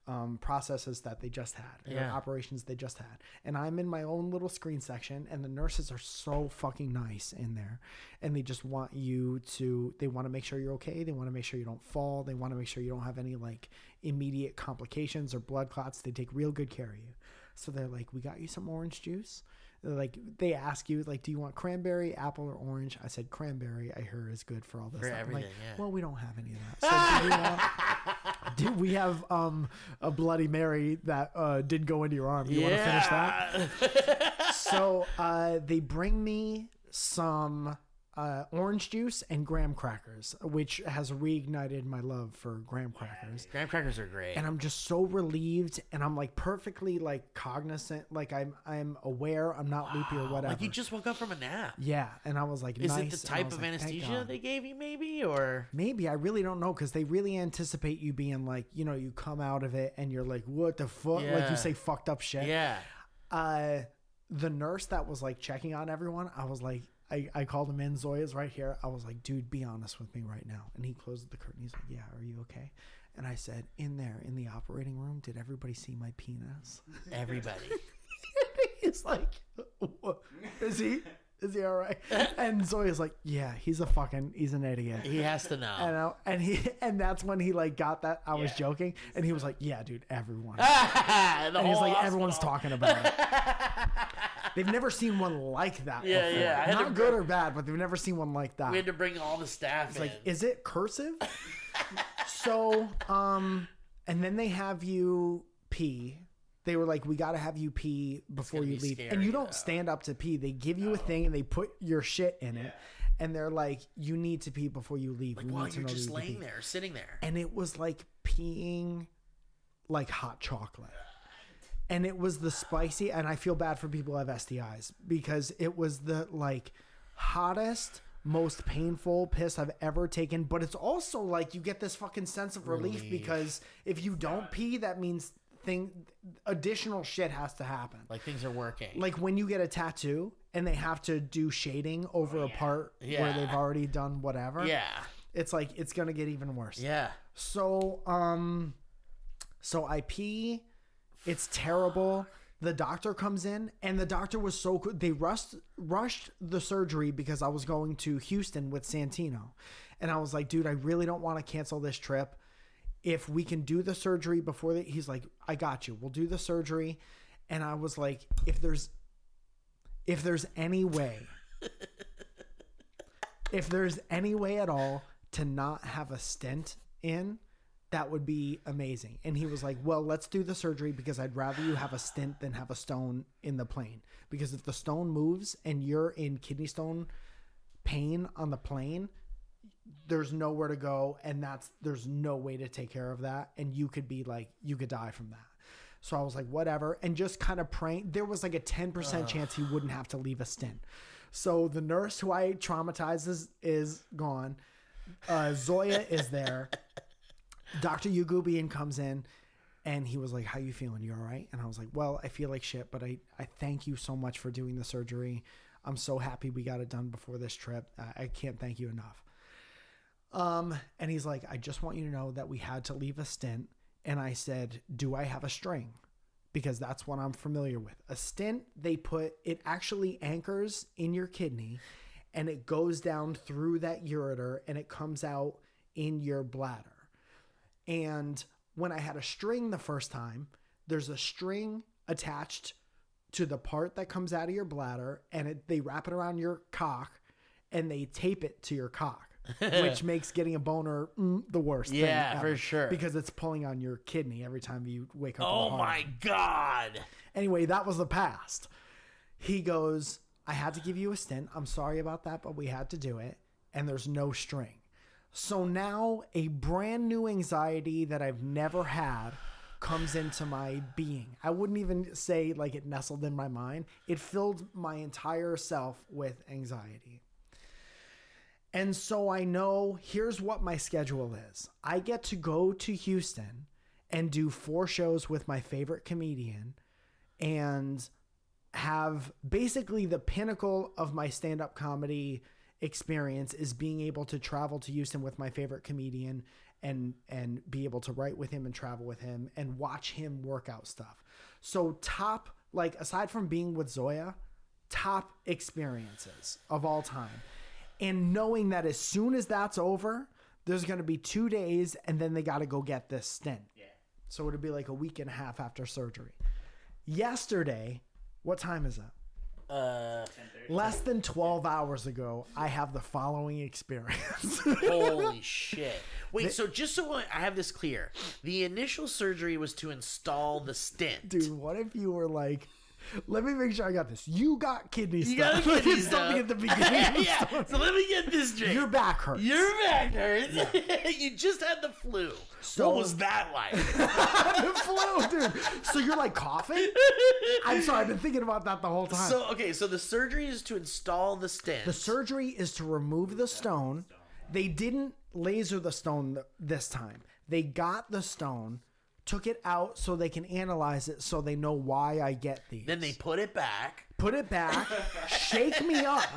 um, processes that they just had, or Yeah. operations they just had. And I'm in my own little screen section, and the nurses are so fucking nice in there. And they just want you to, they want to make sure you're okay. They want to make sure you don't fall. They want to make sure you don't have any like immediate complications or blood clots. They take real good care of you. So they're like, we got you some orange juice. They're like, they ask you, like, do you want cranberry, apple, or orange? I said cranberry. I heard is good for all this For stuff. I'm like, everything, yeah. well, we don't have any of that. So do, we want, do we have um, a Bloody Mary that uh, did go into your arm? You want to finish that? So uh, they bring me some uh, orange juice and graham crackers, which has reignited my love for graham crackers. Graham crackers are great. And I'm just so relieved, and I'm like perfectly like cognizant, like I'm I'm aware, I'm not loopy or whatever. Like you just woke up from a nap. Yeah, and I was like, Is nice. it the and I type was of like, thank anesthesia God. they gave you, maybe, or Maybe, I really don't know, because they really anticipate you being like, you know, you come out of it and you're like, what the fuck? Like Yeah. you say fucked up shit. yeah? Uh, the nurse that was like checking on everyone, I was like, I, I called him in. Zoya's right here. I was like, dude, be honest with me right now. And he closed the curtain. He's like, yeah, are you okay? And I said, in there, in the operating room, did everybody see my penis? Everybody. He's like, what? Is he? Is he all right? And Zoya's like, yeah, he's a fucking, he's an idiot. He has to know. And, I, and he and that's when he like got that I was joking, and he was like, yeah, dude, everyone. The And he's whole like, everyone's hospital. talking about it. They've never seen one like that. Yeah, before. yeah, I had Not to good br- or bad, but they've never seen one like that. We had to bring all the staff It's in. like, is it cursive? So, um, and then they have you pee. They were like, we got to have you pee before gonna you be leave. and scary, you don't though. stand up to pee. They give you a thing and they put your shit in it. And they're like, you need to pee before you leave. like we while need to you're know that just you can laying pee." there, sitting there. And it was like peeing like hot chocolate. And it was the spicy, and I feel bad for people who have S T Is, because it was the like hottest, most painful piss I've ever taken. But it's also like you get this fucking sense of relief, Relief. because if you don't pee, that means thing additional shit has to happen. Like things are working. Like when you get a tattoo and they have to do shading over a part where Yeah. they've already done whatever. yeah, It's like it's gonna get even worse. yeah. So, um, so I pee. It's terrible. The doctor comes in, and the doctor was so good. They rushed rushed the surgery because I was going to Houston with Santino, and I was like, dude, I really don't want to cancel this trip. If we can do the surgery before that, he's like, I got you. We'll do the surgery. And I was like, if there's, if there's any way, if there's any way at all to not have a stent in, that would be amazing. And he was like, well, let's do the surgery, because I'd rather you have a stent than have a stone in the plane. Because if the stone moves and you're in kidney stone pain on the plane, there's nowhere to go, and that's there's no way to take care of that, and you could be like, you could die from that. So I was like, whatever, and just kind of praying. There was like a ten percent chance he wouldn't have to leave a stint. So the nurse who I traumatized is, is gone. Uh, Zoya is there. Doctor Yugubian comes in, and he was like, how you feeling? You all right? And I was like, well, I feel like shit, but I, I thank you so much for doing the surgery. I'm so happy we got it done before this trip. Uh, I can't thank you enough. Um, and he's like, I just want you to know that we had to leave a stint. And I said, do I have a string? Because that's what I'm familiar with. A stint, they put, it actually anchors in your kidney, and it goes down through that ureter, and it comes out in your bladder. And when I had a string the first time, there's a string attached to the part that comes out of your bladder, and it, they wrap it around your cock, and they tape it to your cock. Which makes getting a boner mm, the worst. thing Yeah, ever, for sure. Because it's pulling on your kidney every time you wake up. Oh in the my god. Anyway, that was the past. He goes, I had to give you a stint. I'm sorry about that, but we had to do it. And there's no string. So now a brand new anxiety that I've never had comes into my being. I wouldn't even say like it nestled in my mind. It filled my entire self with anxiety. And so I know, here's what my schedule is. I get to go to Houston and do four shows with my favorite comedian and have basically the pinnacle of my stand-up comedy experience is being able to travel to Houston with my favorite comedian and and be able to write with him and travel with him and watch him work out stuff. So top, like aside from being with Zoya, top experiences of all time. And knowing that as soon as that's over, there's going to be two days and then they got to go get this stint. Yeah. So it'll be like a week and a half after surgery. Yesterday, what time is it? Uh, Less than twelve hours ago, I have the following experience. holy shit. Wait, so just so I have this clear, the initial surgery was to install the stent. Dude, what if you were like, let me make sure I got this. You got kidney You stuff. got kidney It's something stuff. at the beginning of the yeah, story. so let me get this straight. Your back hurts. Your back hurts. You just had the flu. So- what was that like? The flu, dude. So you're like coughing? I'm sorry, I've been thinking about that the whole time. So, okay, so the surgery is to install the stent. The surgery is to remove the stone. They didn't laser the stone th- this time. They got the stone, took it out so they can analyze it so they know why I get these. Then they put it back. put it back, shake me up.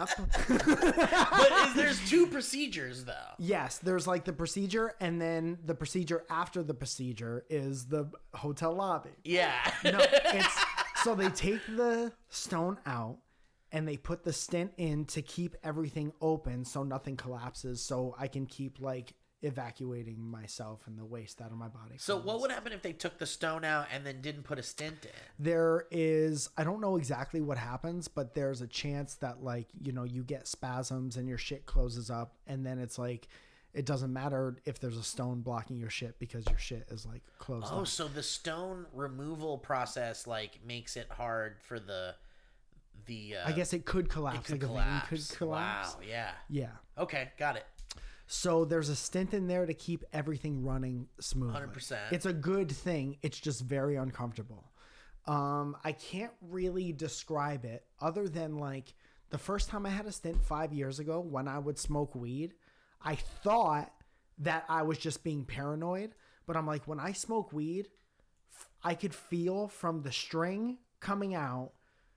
But is, there's two procedures, though. Yes, there's like the procedure, and then the procedure after the procedure is the hotel lobby. Yeah. No, it's so they take the stone out and they put the stent in to keep everything open so nothing collapses, so I can keep like evacuating myself and the waste out of my body. So what would happen if they took the stone out and then didn't put a stent in? There is, I don't know exactly what happens, but there's a chance that like, you know, you get spasms and your shit closes up, and then it's like, it doesn't matter if there's a stone blocking your shit because your shit is like closed Oh, up. so the stone removal process like makes it hard for the the. Uh, I guess it could it collapse. could like collapse. a vein could collapse. Wow. Yeah. Yeah. Okay, got it. So there's a stent in there to keep everything running smoothly. one hundred percent. It's a good thing. It's just very uncomfortable. Um, I can't really describe it other than like the first time I had a stent five years ago when I would smoke weed, I thought that I was just being paranoid. But I'm like, when I smoke weed, I could feel from the string coming out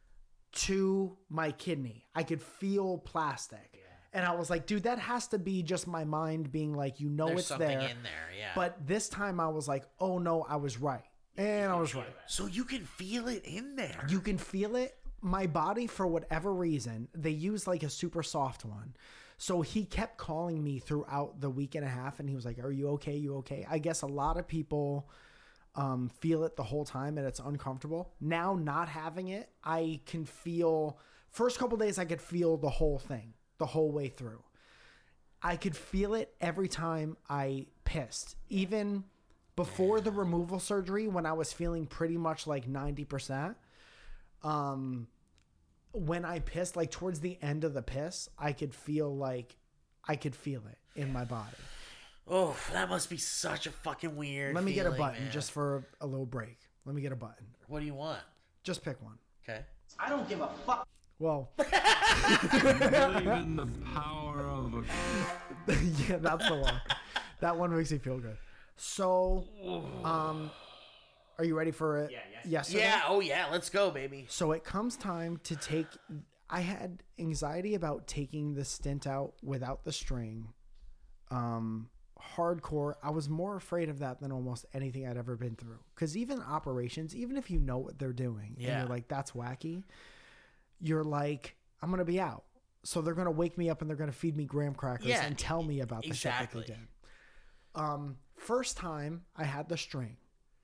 to my kidney. I could feel plastic. And I was like, dude, that has to be just my mind being like, you know, There's it's something there. in there, yeah. But this time I was like, oh no, I was right. And I was right. So you can feel it in there. You can feel it. My body, for whatever reason, they use like a super soft one. So he kept calling me throughout the week and a half, and he was like, are you okay? You okay? I guess a lot of people um, feel it the whole time, and it's uncomfortable. Now, not having it, I can feel, first couple days, I could feel the whole thing, the whole way through. I could feel it every time I pissed. Even before the removal surgery, when I was feeling pretty much like ninety percent, um, when I pissed, like towards the end of the piss, I could feel like I could feel it in my body. Oh, that must be such a fucking weird Let me get a feeling, button man. just for a little break. Let me get a button. What do you want? Just pick one. Okay. I don't give a fuck. Well, Believe in the power of a... yeah, that's the one. That one makes me feel good. So, um, are you ready for it? Yeah, yes. Yesterday? Yeah, oh yeah, let's go, baby. So it comes time to take. I had anxiety about taking the stint out without the string. Um, hardcore. I was more afraid of that than almost anything I'd ever been through. Because even operations, even if you know what they're doing, and Yeah. you're like, that's wacky, you're like, I'm gonna be out. So they're gonna wake me up and they're gonna feed me graham crackers Yeah, and tell me about the exactly. shit that they did. Um, first time I had the string.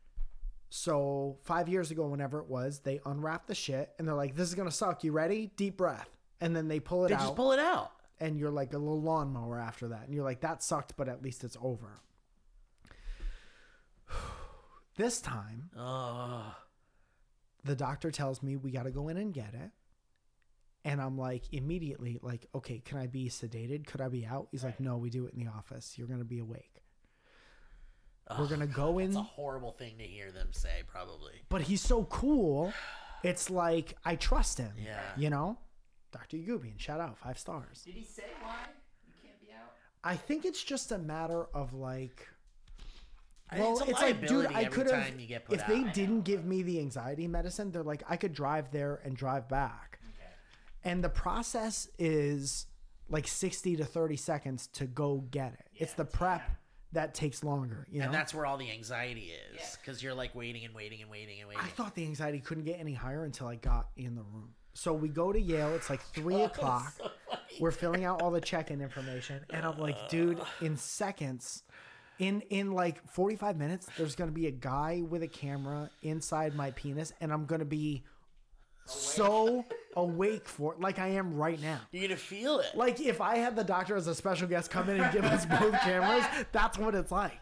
So five years ago, whenever it was, they unwrapped the shit and they're like, this is going to suck. You ready? Deep breath. And then they pull it They out just pull it out. and you're like a little lawnmower after that. And you're like, that sucked, but at least it's over. This time, Oh. the doctor tells me we got to go in and get it. And I'm like, immediately, like, okay, can I be sedated? Could I be out? He's like, no, we do it in the office. You're going to be awake. We're going to go in. It's a horrible thing to hear them say, probably. But he's so cool. It's like, I trust him. Yeah. You know? Doctor Yagubian, shout out, five stars. Did he say why you can't be out? I think it's just a matter of like, I- well, it's a it's like, dude, liability I every could have, time you get put if out. they I didn't give me the anxiety medicine, they're like, I could drive there and drive back. And the process is like sixty to thirty seconds to go get it. Yeah, it's the prep that takes longer, you know? And that's where all the anxiety is, because you're like waiting and waiting and waiting and waiting. I thought the anxiety couldn't get any higher until I got in the room. So we go to Yale. It's like three o'clock. So We're filling out all the check-in information, and I'm like, dude, in seconds, in in like forty-five minutes, there's gonna be a guy with a camera inside my penis, and I'm gonna be so awake for it, like I am right now. You're gonna feel it. Like if I had the doctor as a special guest come in and give us both cameras, that's what it's like.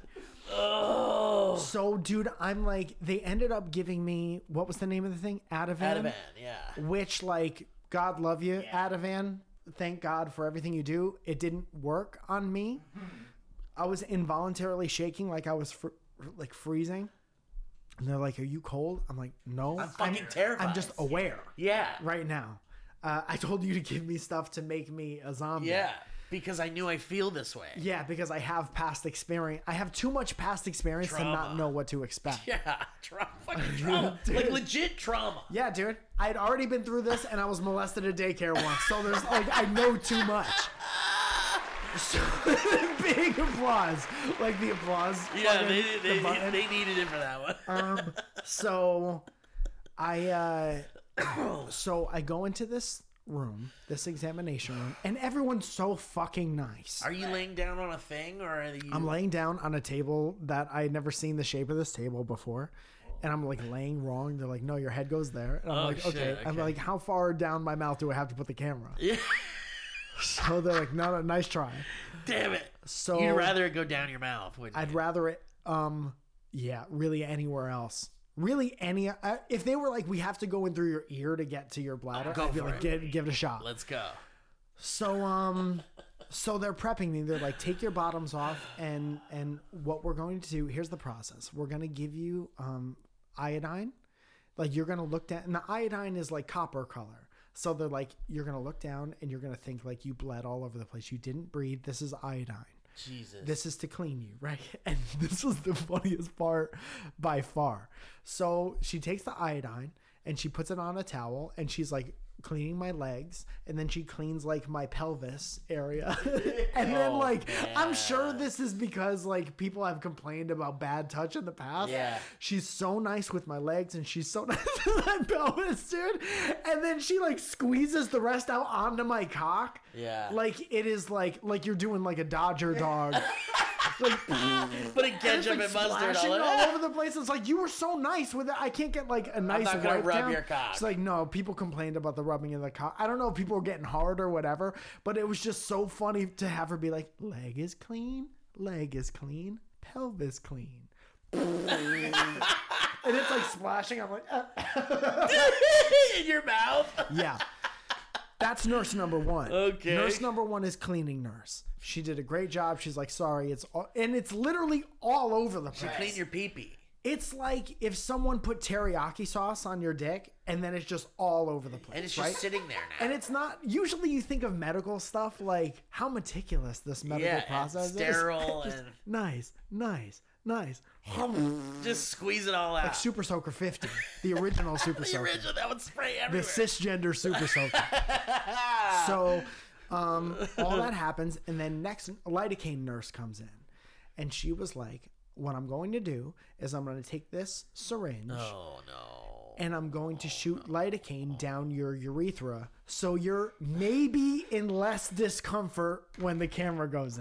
Oh. So, dude, I'm like, they ended up giving me, what was the name of the thing? Ativan. Ativan, yeah. Which, like, God love you, yeah. Ativan. Thank God for everything you do. It didn't work on me. I was involuntarily shaking, like I was fr- like freezing. And they're like, "Are you cold?" I'm like, "No, I'm fucking I'm, terrified. I'm just aware." Yeah. Right now, uh, I told you to give me stuff to make me a zombie. Yeah. Because I knew I feel this way. Yeah, because I have past experience. I have too much past experience Trauma. to not know what to expect. Yeah, trauma, fucking trauma, like legit trauma. Yeah, dude. I'd already been through this, and I was molested at daycare once, so there's like I know too much. So, big applause, like the applause. Yeah, fucking- they they, the they they needed it for that one. um, so I uh, so I go into this room, this examination room, and everyone's so fucking nice. Are you laying down on a thing, or are you? I'm laying down on a table that I had never seen the shape of this table before. And I'm like laying wrong. They're like, "No, your head goes there." And I'm Oh, like, shit, okay. I'm okay. like, "How far down my mouth do I have to put the camera?" Yeah. So they're like, "No, no, nice try." Damn it. So You'd rather it go down your mouth, wouldn't I'd you? rather it, um, yeah, really anywhere else. Really any, uh, if they were like, "We have to go in through your ear to get to your bladder," Go I'd be for like, it. give, give it a shot. Let's go. So, um, so they're prepping me. They're like, "Take your bottoms off, and and what we're going to do, here's the process. We're going to give you, um, iodine. Like you're going to look down, and the iodine is like copper color. So they're like, you're going to look down and you're going to think like you bled all over the place. You didn't breathe. This is iodine. Jesus. This is to clean you, right?" And this was the funniest part by far. So she takes the iodine and she puts it on a towel and she's like cleaning my legs, and then she cleans like my pelvis area. And then Oh, like man. I'm sure this is because like people have complained about bad touch in the past. Yeah. She's so nice with my legs and she's so nice with my pelvis, dude. And then she like squeezes the rest out onto my cock. Yeah. Like it is like like you're doing like a Dodger dog. Like, Putting it's ketchup like and mustard splashing all all over. over the place. It's like, you were so nice with it. I can't get like a nice not gonna wipe rub down. your cock. It's like, no, people complained about the rubbing of the cock. I don't know if people were getting hard or whatever, but it was just so funny to have her be like, leg is clean, leg is clean, pelvis clean. And it's like splashing. I'm like, uh. In your mouth. Yeah. That's nurse number one. Okay. Nurse number one is cleaning nurse. She did a great job. She's like, sorry, it's all, and it's literally all over the She place. clean your pee-pee. It's like if someone put teriyaki sauce on your dick and then it's just all over the place. And it's just right? sitting there now. And it's not, usually you think of medical stuff like how meticulous this medical Yeah, and process sterile is. Just and- nice, nice, nice. Just squeeze it all out. Like Super Soaker fifty, the original Super the Soaker. original, that would spray The everywhere. cisgender Super Soaker. So um, all that happens, and then next, a lidocaine nurse comes in, and she was like, what I'm going to do is I'm going to take this syringe Oh, no. and I'm going to shoot lidocaine down your urethra so you're maybe in less discomfort when the camera goes in.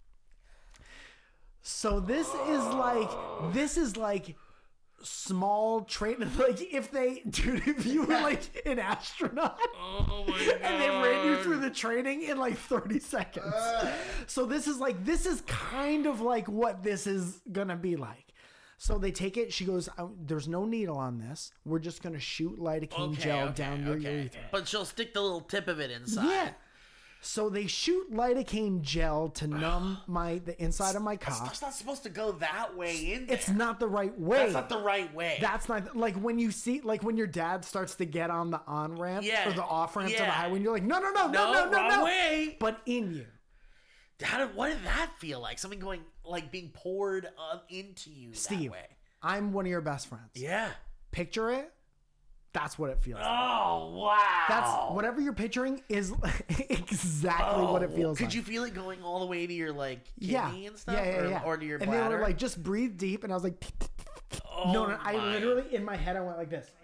So this is like, this is like small train, like if they, dude, if you were like an astronaut Oh, my God. and they ran you through the training in like thirty seconds. So this is like, this is kind of like what this is gonna be like. So they take it, she goes, "Oh, there's no needle on this. We're just gonna shoot lidocaine Okay, gel okay, down your okay. urethra." But she'll stick the little tip of it inside. Yeah. So they shoot lidocaine gel to numb my the inside of my That's, cock. that's not supposed to go that way in there. It's not the right way. That's not the right way. That's not like when you see, like when your dad starts to get on the on ramp Yeah, or the off ramp to the yeah. highway, and you're like, no, no, no, no, No, no, no, wrong no. way. But in you. How did, what did that feel like? Something going, like being poured uh, into you Steve, that way. I'm one of your best friends. Yeah. Picture it. That's what it feels like. Oh wow! That's whatever you're picturing is exactly Oh, what it feels Could like. you feel it going all the way to your like kidney yeah. and stuff, yeah, yeah, or, yeah. or to your and bladder? they were like, just breathe deep, and I was like, oh no, no. I my- literally in my head I went like this,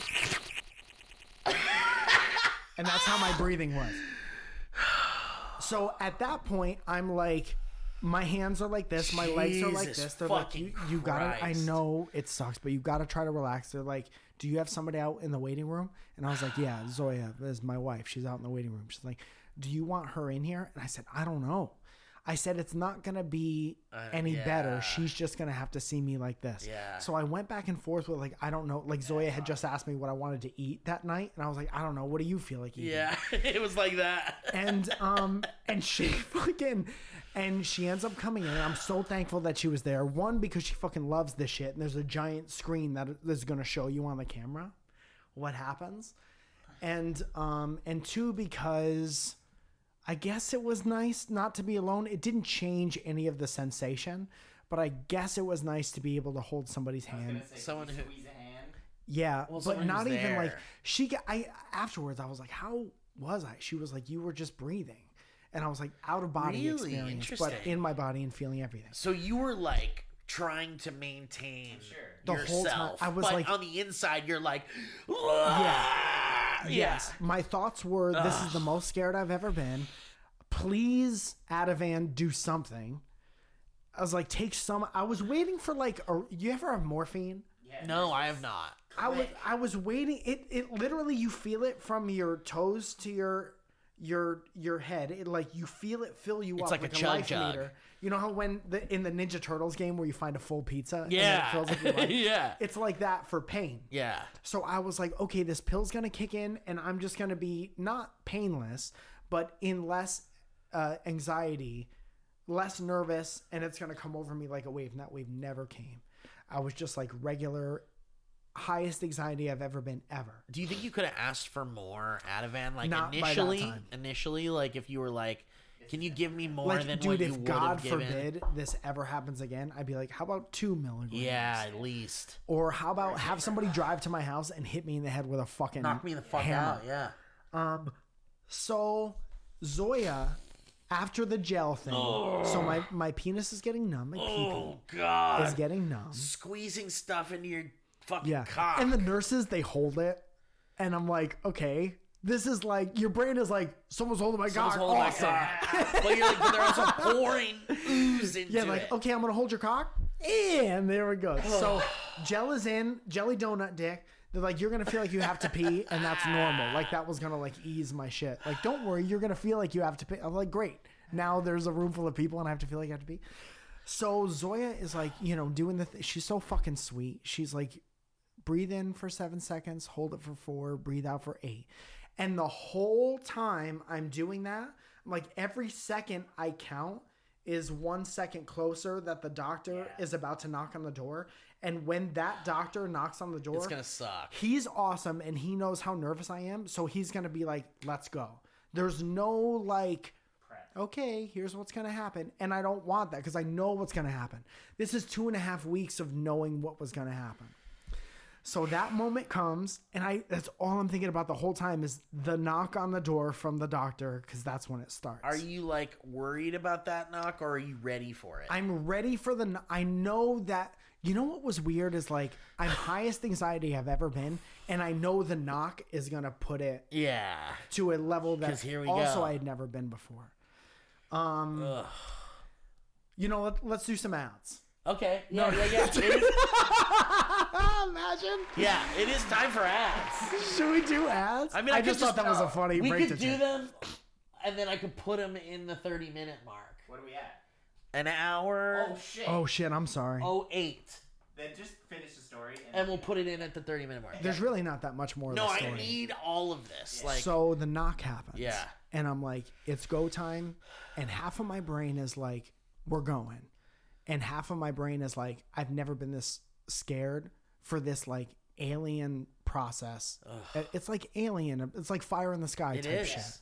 and that's how my breathing was. So at that point, I'm like, my hands are like this, my legs are like Jesus this. They're like, fucking you, you gotta. I Christ. know it sucks, but you gotta try to relax. They're like, do you have somebody out in the waiting room? And I was like, yeah, Zoya is my wife. She's out in the waiting room. She's like, do you want her in here? And I said, I don't know. I said, it's not going to be any yeah. better. She's just going to have to see me like this. Yeah. So I went back and forth with like, I don't know. Like Zoya had just asked me what I wanted to eat that night. And I was like, I don't know. What do you feel like eating? Yeah, it was like that. And um and she fucking and she ends up coming in. And I'm so thankful that she was there. One, because she fucking loves this shit, and there's a giant screen that is gonna show you on the camera what happens. And um and two, because I guess it was nice not to be alone. It didn't change any of the sensation, but I guess it was nice to be able to hold somebody's hand. Someone who Yeah, Well, but someone not who's even like there. she. Got, I afterwards, I was like, "How was I?" She was like, "You were just breathing," and I was like, "Out of body Really? experience, but Interesting. in my body and feeling everything." So you were like trying to maintain The whole time, yourself. I was but like- on the inside, you're like, Yeah. yeah, Yes, my thoughts were, "This is the most scared I've ever been. Please, Ativan, do something." I was like, "Take some." I was waiting for like, a, you ever have morphine? No, I have not. I was I was waiting. It it literally, you feel it from your toes to your your your head. It like you feel it fill you It's up like a chug life jug. meter. You know how when the in the Ninja Turtles game where you find a full pizza, and then Yeah. it fills up your life? Yeah. It's like that for pain. Yeah. So I was like, okay, this pill's gonna kick in, and I'm just gonna be not painless, but in less uh, anxiety, less nervous, and it's gonna come over me like a wave. And that wave never came. I was just like regular, highest anxiety I've ever been ever. Do you think you could have asked for more, Ativan? Like Not by that initially, time. initially, like if you were like, can you give me more Like, than dude, what you if would God have given? forbid this ever happens again, I'd be like, how about two milligrams? Yeah, at least Or how about have somebody drive to my house and hit me in the head with a fucking knock me the fuck hammer. out. Yeah. Um, so Zoya, after the gel thing, so my my penis is getting numb, my Oh pee God. is getting numb. Squeezing stuff into your fucking Yeah, cock. and the nurses, they hold it, and I'm like, okay, this is like, your brain is like, someone's holding my Someone's cock, holding my awesome. cock. But you're like, but they're also pouring ooze into Yeah, like, it. okay, I'm gonna hold your cock, and there we go. So gel is in, jelly donut dick. They're like, you're gonna feel like you have to pee, and that's normal. Like that was gonna like ease my shit. Like, don't worry, you're gonna feel like you have to pee. I'm like, great. Now there's a room full of people, and I have to feel like I have to pee. So Zoya is like, you know, doing the. Th- she's so fucking sweet. She's like, breathe in for seven seconds, hold it for four, breathe out for eight. And the whole time I'm doing that, like every second I count is one second closer that the doctor is about to knock on the door. And when that doctor knocks on the door, It's gonna suck. he's awesome and he knows how nervous I am. So he's going to be like, let's go. There's no like, okay, here's what's going to happen. And I don't want that because I know what's going to happen. This is two and a half weeks of knowing what was going to happen. So that moment comes, and I that's all I'm thinking about the whole time is the knock on the door from the doctor, because that's when it starts. Are you like worried about that knock, or are you ready for it? I'm ready for the... kn- I know that... You know what was weird is like, I'm highest anxiety I've ever been, and I know the knock is going to put it yeah. to a level that 'Cause here we also go. I had never been before. Um, Ugh. You know, let, let's do some ads. Okay. Yeah, yeah, yeah. It is, Imagine. yeah, it is time for ads. Should we do ads? I mean, I, just could thought that was a funny We break could to do take. them, and then I could put them in the thirty minute mark. What are we at? An hour. Oh shit. Oh shit, I'm sorry. Oh eight. Then just finish the story. And, And we'll put it in at the thirty minute mark. There's really not that much more No, of the I story. need all of this. Like, So the knock happens. Yeah. And I'm like, it's go time. And half of my brain is like, we're going. And half of my brain is like, I've never been this scared for this like alien process. It- It's like alien. It's like fire in the sky it type is. shit.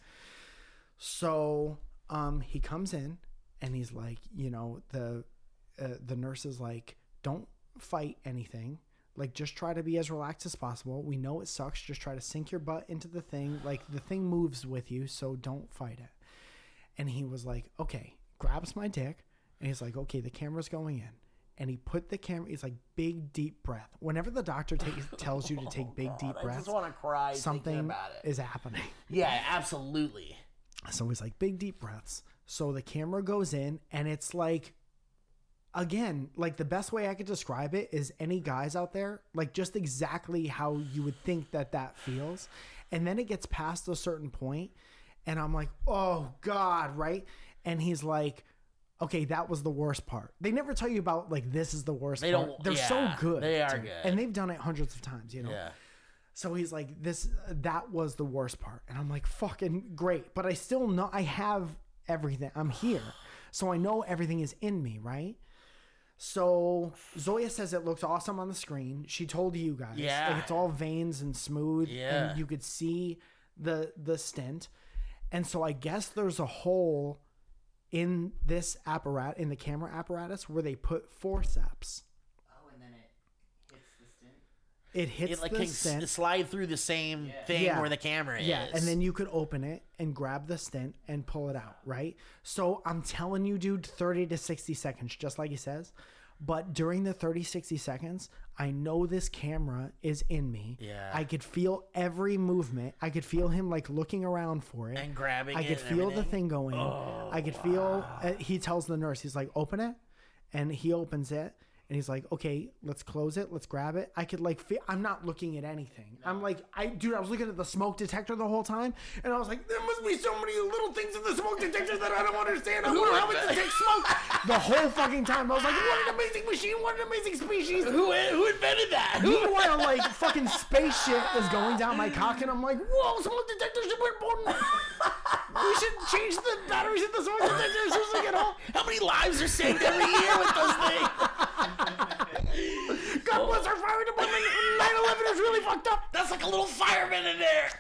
So um, he comes in and he's like, you know, the uh, the nurse is like, don't fight anything. Like, just try to be as relaxed as possible. We know it sucks. Just try to sink your butt into the thing. Like, the thing moves with you, so don't fight it. And he was like, okay, grabs my dick. And he's like, okay, the camera's going in. And he put the camera, he's like, big, deep breath. Whenever the doctor takes, tells you to take big, deep I breaths, just want to cry thinking something about it. is happening. Yeah, absolutely. So he's like, big, deep breaths. So the camera goes in, and it's like, again, like the best way I could describe it is any guys out there, like just exactly how you would think that that feels. And then it gets past a certain point, and I'm like, oh God, right? And he's like, okay, that was the worst part. They never tell you about like, this is the worst They part. don't- They're yeah, so good. they are dude. good. And they've done it hundreds of times, you know? Yeah. So he's like, this, that was the worst part. And I'm like, fucking great. But I still know I have everything. I'm here. So I know everything is in me, right? So Zoya says it looks awesome on the screen. She told you guys. Yeah. Like it's all veins and smooth. Yeah. And you could see the the stent. And so I guess there's a hole in this apparatus, in the camera apparatus, where they put forceps. Oh, and then it hits the stent. It hits It like the can stent. s- slide through the same thing Yeah. where the camera is. Yeah, and then you could open it and grab the stent and pull it out, right? So I'm telling you, dude, thirty to sixty seconds, just like he says. But during the thirty, sixty seconds, I know this camera is in me. Yeah. I could feel every movement. I could feel him like looking around for it. And grabbing I it could and feel the everything. thing going. Oh, I could feel, uh, he tells the nurse, he's like, open it. And he opens it. And he's like, okay, let's close it. Let's grab it. I could like feel, I'm not looking at anything. I'm like, I, dude, I was looking at the smoke detector the whole time. And I was like, there must be so many little things in the smoke detector that I don't understand. I wonder how it detects smoke. The whole fucking time. I was like, what an amazing machine. What an amazing species. Who who invented that? Meanwhile, like fucking space shit is going down my cock. And I'm like, whoa, smoke detectors are important. We should change the batteries in the smoke detector as soon as we get home. How many lives are saved every year with those things? God bless our fire department. nine eleven is really fucked up. That's like a little fireman in there.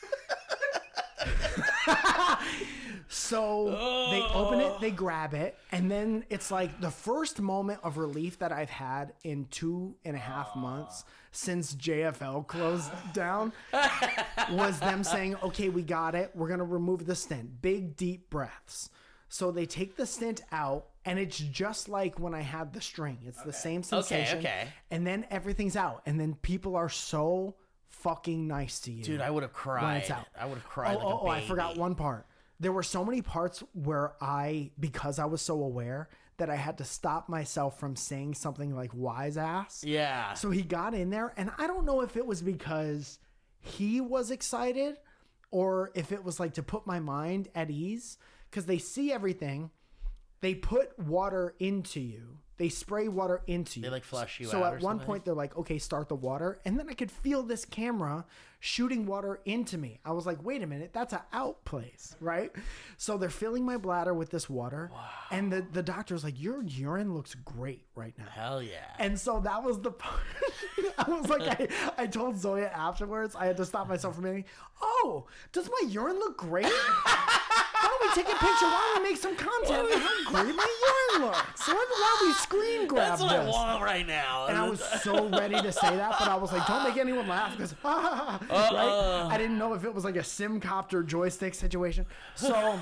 So they open it, they grab it, and then it's like the first moment of relief that I've had in two and a half months since J F L closed down was them saying, okay, we got it. We're going to remove the stent. Big, deep breaths. So they take the stent out, and it's just like when I had the string. It's the same sensation. okay. And then everything's out. And then people are so fucking nice to you. Dude, I would have cried. When it's out. I would have cried Oh, like a oh, oh, I baby. forgot one part. There were so many parts where I, because I was so aware, that I had to stop myself from saying something like wise ass. Yeah. So he got in there, and I don't know if it was because he was excited or if it was like to put my mind at ease, because they see everything. They put water into you. They spray water into you. They, like, flush you so out at or one something? point, they're like, okay, start the water. And then I could feel this camera shooting water into me. I was like, wait a minute, that's an out place, right? So they're filling my bladder with this water. Wow. And the, the doctor's like, your urine looks great right now. Hell yeah. And so that was the part. I was like, I, I told Zoya afterwards, I had to stop myself from being, oh, does my urine look great? Why don't we take a picture? Why don't we make some content of how great my urine looks? Why, why don't we screen grab That's what this? I want right now. And I was so ready to say that, but I was like, don't make anyone laugh because, right? I didn't know if it was like a Simcopter joystick situation. So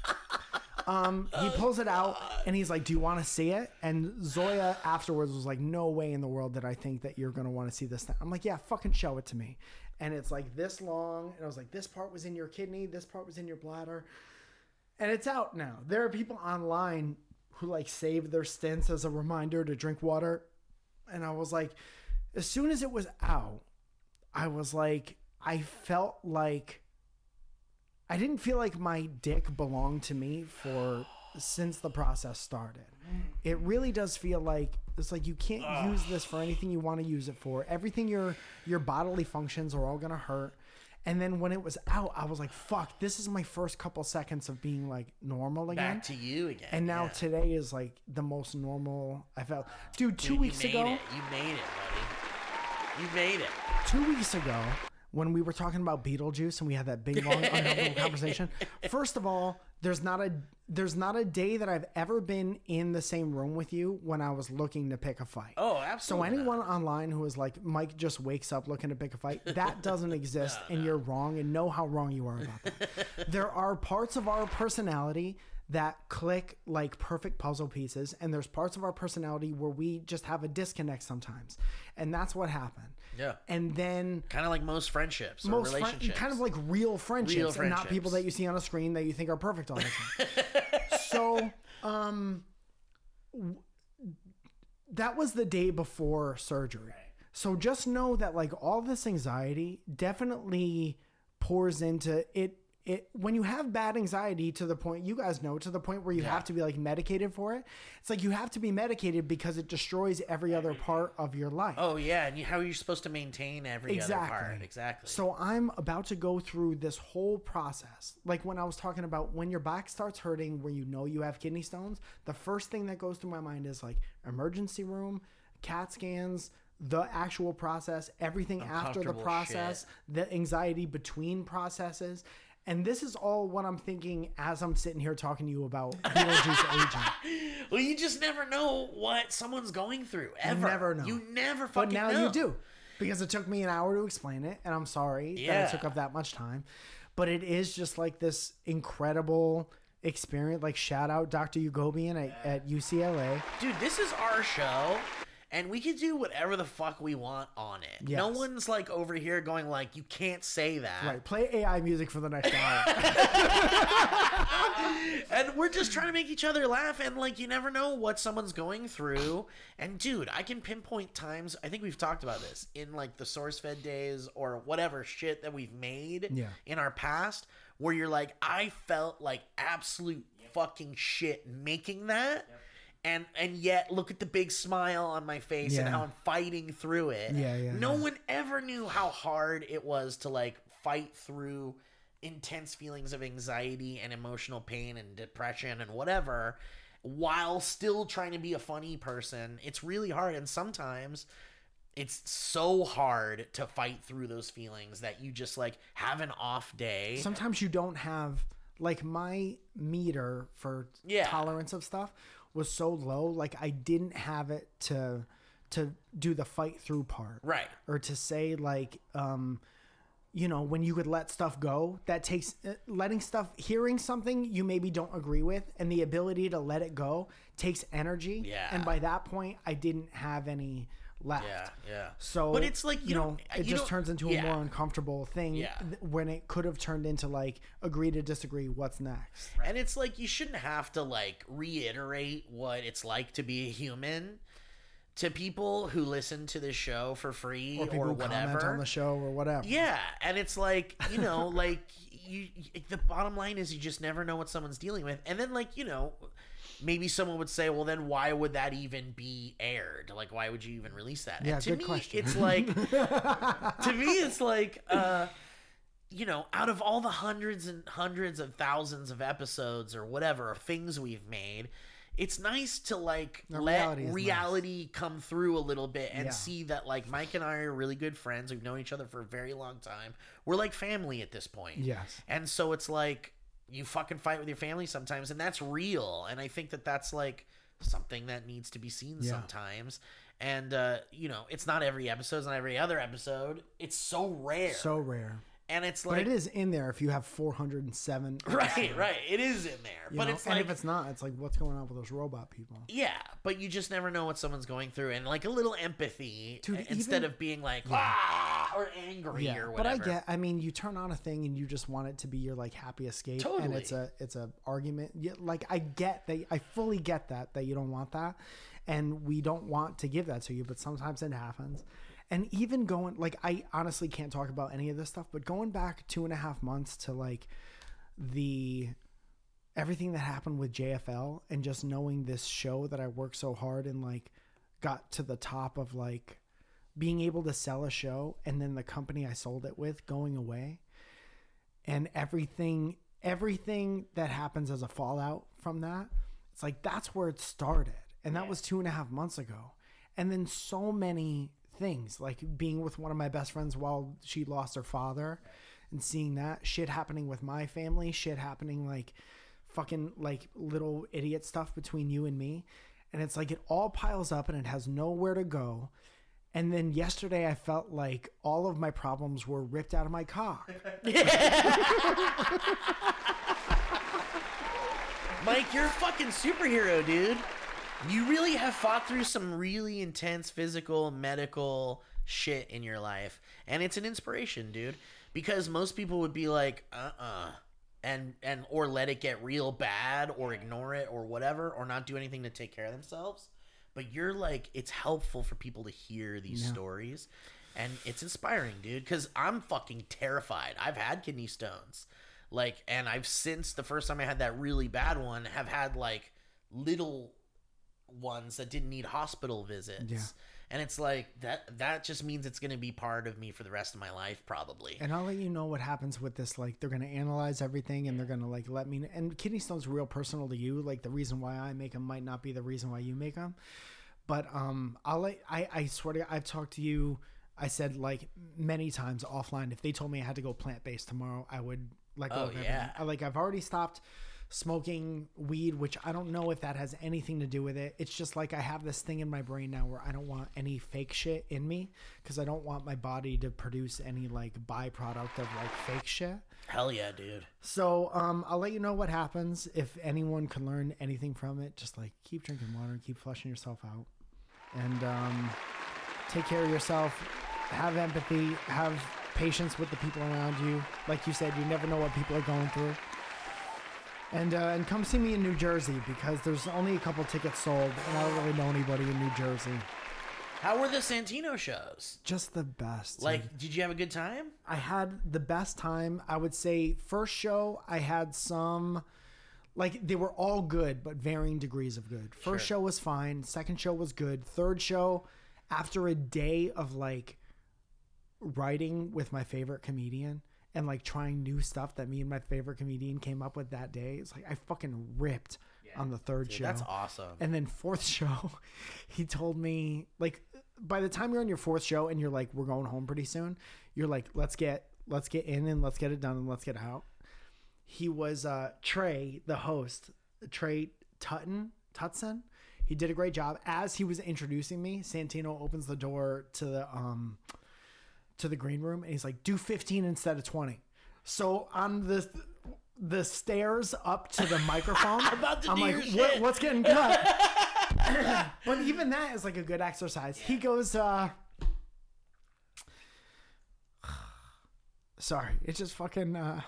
um, he pulls it out and he's like, do you want to see it? And Zoya afterwards was like, no way in the world that I think that you're going to want to see this thing. I'm like, yeah, fucking show it to me. And it's like this long. And I was like, this part was in your kidney. This part was in your bladder. And it's out now. There are people online who like save their stents as a reminder to drink water. And I was like, as soon as it was out, I was like, I felt like, I didn't feel like my dick belonged to me for, since the process started. It really does feel like, it's like you can't use this for anything you want to use it for. Everything your, your bodily functions are all going to hurt. And then when it was out, I was like, fuck, this is my first couple seconds of being like normal again. Back to you again. And now yeah. today is like the most normal I felt. Dude, two Dude, weeks you made ago, It. You made it, buddy. You made it. two weeks ago, when we were talking about Beetlejuice and we had that big long uncomfortable conversation. First of all, there's not a there's not a day that I've ever been in the same room with you when I was looking to pick a fight. Oh, absolutely. So anyone online who is like, Mike just wakes up looking to pick a fight, that doesn't exist, no, and no. You're wrong, and know how wrong you are about that. There are parts of our personality that click like perfect puzzle pieces, and there's parts of our personality where we just have a disconnect sometimes, and that's what happened. Yeah. And then kind of like most friendships or most relationships. Fri- kind of like real friendships, real and friendships. not people that you see on a screen that you think are perfect all the time. So, um, w- that was the day before surgery. Right. So just know that like all this anxiety definitely pours into it. It, when you have bad anxiety to the point, you guys know, to the point where you yeah. have to be like medicated for it, it's like you have to be medicated because it destroys every other part of your life. Oh yeah, and you, how are you supposed to maintain every exactly. other part? Exactly. So I'm about to go through this whole process. Like when I was talking about when your back starts hurting, where you know you have kidney stones, the first thing that goes through my mind is like emergency room, CAT scans, the actual process, everything after the process, shit. The anxiety between processes. And this is all what I'm thinking as I'm sitting here talking to you about Beetlejuice aging. Well, you just never know what someone's going through, ever. You never know. You never fucking know. But now know. you do. Because it took me an hour to explain it, and I'm sorry yeah. that it took up that much time. But it is just like this incredible experience. Like, shout out Doctor Ugobian at, at U C L A. Dude, this is our show. And we can do whatever the fuck we want on it. Yes. No one's like over here going like, you can't say that. Right. Play A I music for the next hour. And we're just trying to make each other laugh. And like, you never know what someone's going through. And dude, I can pinpoint times. I think we've talked about this in like the SourceFed days or whatever shit that we've made yeah. in our past, where you're like, I felt like absolute yep. fucking shit making that. Yep. And and yet, look at the big smile on my face yeah. and how I'm fighting through it. Yeah, yeah, no yeah. one ever knew how hard it was to like fight through intense feelings of anxiety and emotional pain and depression and whatever, while still trying to be a funny person. It's really hard, and sometimes it's so hard to fight through those feelings that you just like have an off day. Sometimes you don't have like my meter for yeah. tolerance of stuff was so low, like I didn't have it to to do the fight through part, right? Or to say like, um, you know, when you could let stuff go. That takes uh, letting stuff, hearing something you maybe don't agree with, and the ability to let it go takes energy. Yeah. And by that point, I didn't have any left. Yeah, yeah. So, but it's like you, you know, don't, it you just don't, turns into yeah. a more uncomfortable thing Yeah. th- when it could have turned into like agree to disagree. What's next? And it's like you shouldn't have to like reiterate what it's like to be a human to people who listen to this show for free or, people or who whatever comment on the show or whatever. Yeah, and it's like, you know, like you. The bottom line is you just never know what someone's dealing with, and then like you know. Maybe someone would say, well, then why would that even be aired? Like, why would you even release that? Yeah, and to good me, question. It's like, to me, it's like, uh, you know, out of all the hundreds and hundreds of thousands of episodes or whatever things we've made, it's nice to like The let reality reality, is nice. come through a little bit and Yeah. see that like Mike and I are really good friends. We've known each other for a very long time. We're like family at this point. Yes. And so it's like, you fucking fight with your family sometimes, and that's real. And I think that that's like something that needs to be seen Yeah. sometimes. And uh, you know, it's not every episode, it's not every other episode. It's so rare, So rare. and it's But like it is in there if you have four hundred seven. right, right. It is in there, You but know? it's and like if it's not, it's like what's going on with those robot people? yeah, but you just never know what someone's going through, and like a little empathy Dude, instead even- of being like ah or angry Yeah, or but whatever. I get. I mean, you turn on a thing and you just want it to be your like happy escape, and Totally. it's a it's a argument. Yeah, like I get that. I fully get that that you don't want that, and we don't want to give that to you. But sometimes it happens, and even going like I honestly can't talk about any of this stuff. But going back two and a half months to like the everything that happened with J F L, and just knowing this show that I worked so hard and like got to the top of like. Being able to sell a show, and then the company I sold it with going away, and everything everything that happens as a fallout from that, it's like that's where it started, and that was two and a half months ago. And then so many things, like being with one of my best friends while she lost her father, and seeing that shit happening with my family, shit happening like fucking like little idiot stuff between you and me, and it's like it all piles up and it has nowhere to go. And then yesterday I felt like all of my problems were ripped out of my cock. Mike, you're a fucking superhero, dude. You really have fought through some really intense physical, medical shit in your life. And it's an inspiration, dude. Because most people would be like, uh-uh. And, and or let it get real bad or ignore it or whatever or not do anything to take care of themselves. But you're like, it's helpful for people to hear these Yeah. stories. And it's inspiring, dude. Because I'm fucking terrified. I've had kidney stones. Like, and I've since the first time I had that really bad one, have had like little ones that didn't need hospital visits. Yeah. And it's like that that just means it's going to be part of me for the rest of my life, probably. And I'll let you know what happens with this. Like, they're going to analyze everything and they're going to like let me, and kidney stones real personal to you. Like, the reason why I make them might not be the reason why you make them. But um, I'll let, I, I swear to God, I've talked to you. I said like many times offline, if they told me I had to go plant-based tomorrow, I would let go Oh, of everything. yeah. I, like, I've already stopped smoking weed, which I don't know if that has anything to do with it. It's just like I have this thing in my brain now where I don't want any fake shit in me because I don't want my body to produce any like byproduct of like fake shit. Hell yeah, dude. So um, I'll let you know what happens. If anyone can learn anything from it, just like keep drinking water and keep flushing yourself out, and um, take care of yourself. Have empathy. Have patience with the people around you. Like you said, you never know what people are going through. And uh, and come see me in New Jersey because there's only a couple tickets sold, and I don't really know anybody in New Jersey. How were the Santino shows? Just the best. Like, did you have a good time? I had the best time. I would say first show, I had some, like, they were all good, but varying degrees of good. First Sure. show was fine. Second show was good. Third show, after a day of, like, writing with my favorite comedian and, like, trying new stuff that me and my favorite comedian came up with that day, it's like I fucking ripped on the third Dude, show. that's awesome. And then fourth show, he told me, like, by the time you're on your fourth show and you're like, we're going home pretty soon, you're like, let's get let's get in and let's get it done and let's get out. He was uh, Trey, the host, Trey Tutton, Tutson. He did a great job. As he was introducing me, Santino opens the door to the um to the green room and he's like, do fifteen instead of twenty. So on the the stairs up to the microphone, About to I'm do like, your what, shit." what's getting cut? But even that is like a good exercise. He goes, uh, sorry, it's just fucking, uh,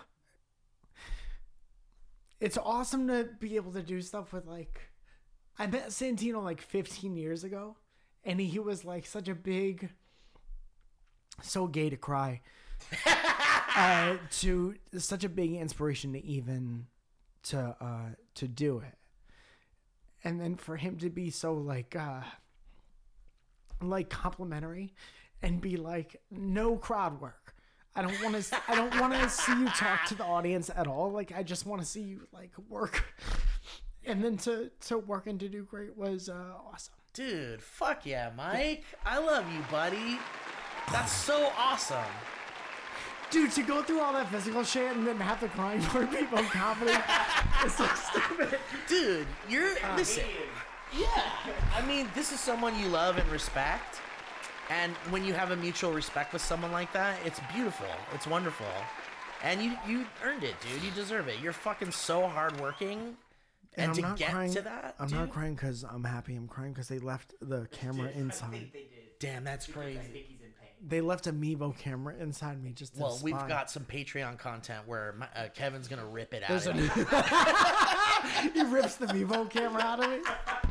it's awesome to be able to do stuff with like, I met Santino like fifteen years ago and he was like such a big, so gay to cry, uh, to such a big inspiration to even, to, uh, to do it. And then for him to be so like, uh, like complimentary and be like, no crowd work. I don't want to, I don't want to see you talk to the audience at all. Like, I just want to see you like work. And then to, to work and to do great was uh, awesome. Dude, fuck yeah, Mike. I love you, buddy. That's so awesome. Dude, to go through all that physical shit and then have the crying for people confident is so stupid. Dude, you're listen. Yeah. I mean, this is someone you love and respect. And when you have a mutual respect with someone like that, it's beautiful. It's wonderful. And you you earned it, dude. You deserve it. You're fucking so hardworking. And, I'm to not get crying, to that, I'm dude, not crying because I'm happy. I'm crying because they left the camera inside. damn, that's crazy. They left a Mevo camera inside me just to Well, we've spy. got some Patreon content where my, uh, Kevin's gonna rip it out. There's of a you. he rips the Mevo camera out of me.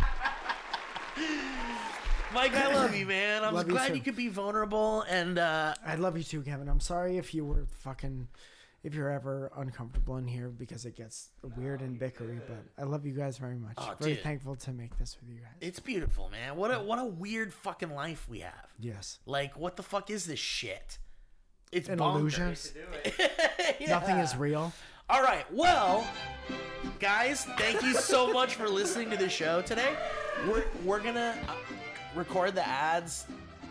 Mike, I love you, man. I'm Love you glad too. you could be vulnerable and uh, I love you too, Kevin. I'm sorry if you were fucking, if you're ever uncomfortable in here because it gets weird and bickery. But I love you guys very much. Oh, very dude. thankful to make this with you guys. it's beautiful, man. What a what a weird fucking life we have. Yes. Like, what the fuck is this shit? It's An bonkers. illusion. Yeah. Nothing is real. All right, well, guys, thank you so much for listening to the show today. We're we're gonna uh, record the ads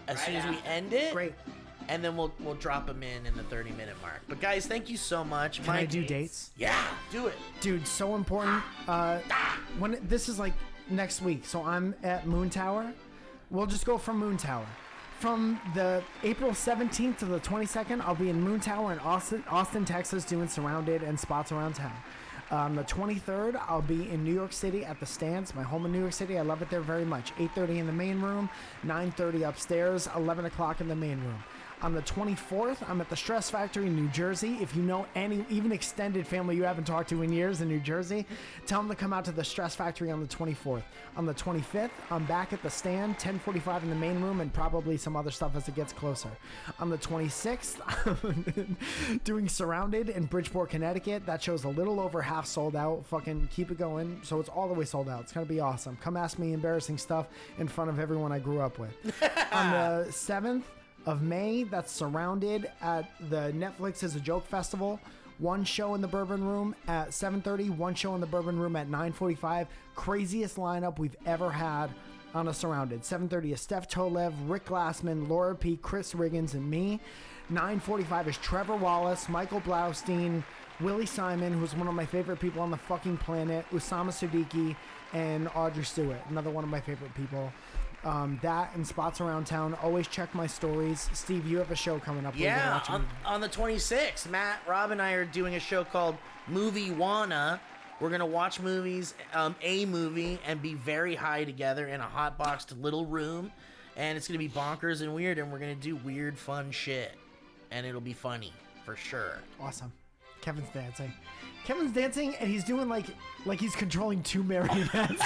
as Right soon as we after. end it. Great. And then we'll we'll drop them in in the thirty minute mark. But guys, thank you so much. Can My I do dates? Yeah, do it. Dude, so important. Uh, when this is like next week, so I'm at Moon Tower. We'll just go from Moon Tower. From the April seventeenth to the twenty-second, I'll be in Moon Tower in Austin, Austin, Texas, doing Surrounded and spots around town. On the twenty-third, I'll be in New York City at the Stands, my home in New York City. I love it there very much. eight thirty in the main room, nine thirty upstairs, eleven o'clock in the main room. On the twenty-fourth, I'm at the Stress Factory in New Jersey. If you know any, even extended family you haven't talked to in years in New Jersey, tell them to come out to the Stress Factory on the twenty-fourth. On the twenty-fifth, I'm back at the Stand, ten forty-five in the main room, and probably some other stuff as it gets closer. On the twenty-sixth, I'm doing Surrounded in Bridgeport, Connecticut. That show's a little over half sold out. Fucking keep it going. So it's all the way sold out. It's going to be awesome. Come ask me embarrassing stuff in front of everyone I grew up with. On the seventh, of May, that's Surrounded at the Netflix is a Joke Festival. One show in the Bourbon Room at seven thirty, one show in the Bourbon Room at nine forty-five. Craziest lineup we've ever had on a Surrounded. seven thirty is Steph Tolev, Rick Glassman, Laura P., Chris Riggins, and me. nine forty-five is Trevor Wallace, Michael Blaustein, Willie Simon, who's one of my favorite people on the fucking planet, Usama Siddiqui, and Audrey Stewart, another one of my favorite people. Um, that and spots around town. Always check my stories. Steve, you have a show coming up. where you're gonna Yeah, watch a on, movie. on the twenty-sixth, Matt, Rob, and I are doing a show called Movie Wanna. We're gonna watch movies, um, a movie, and be very high together in a hot boxed little room, and it's gonna be bonkers and weird, and we're gonna do weird, fun shit, and it'll be funny for sure. Awesome. Kevin's dancing. Kevin's dancing, and he's doing like like he's controlling two marionettes.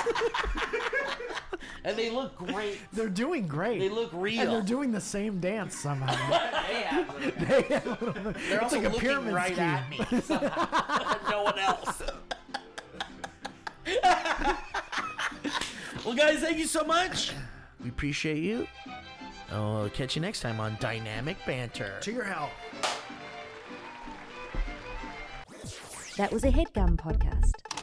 And they look great. They're doing great. They look real. And they're doing the same dance somehow. They have a- they have a little bit- They're it's also like a looking pyramid right scheme. at me. somehow. No one else. Well, guys, thank you so much. We appreciate you. I'll catch you next time on Dynamic Banter. To your health. That was a HeadGum podcast.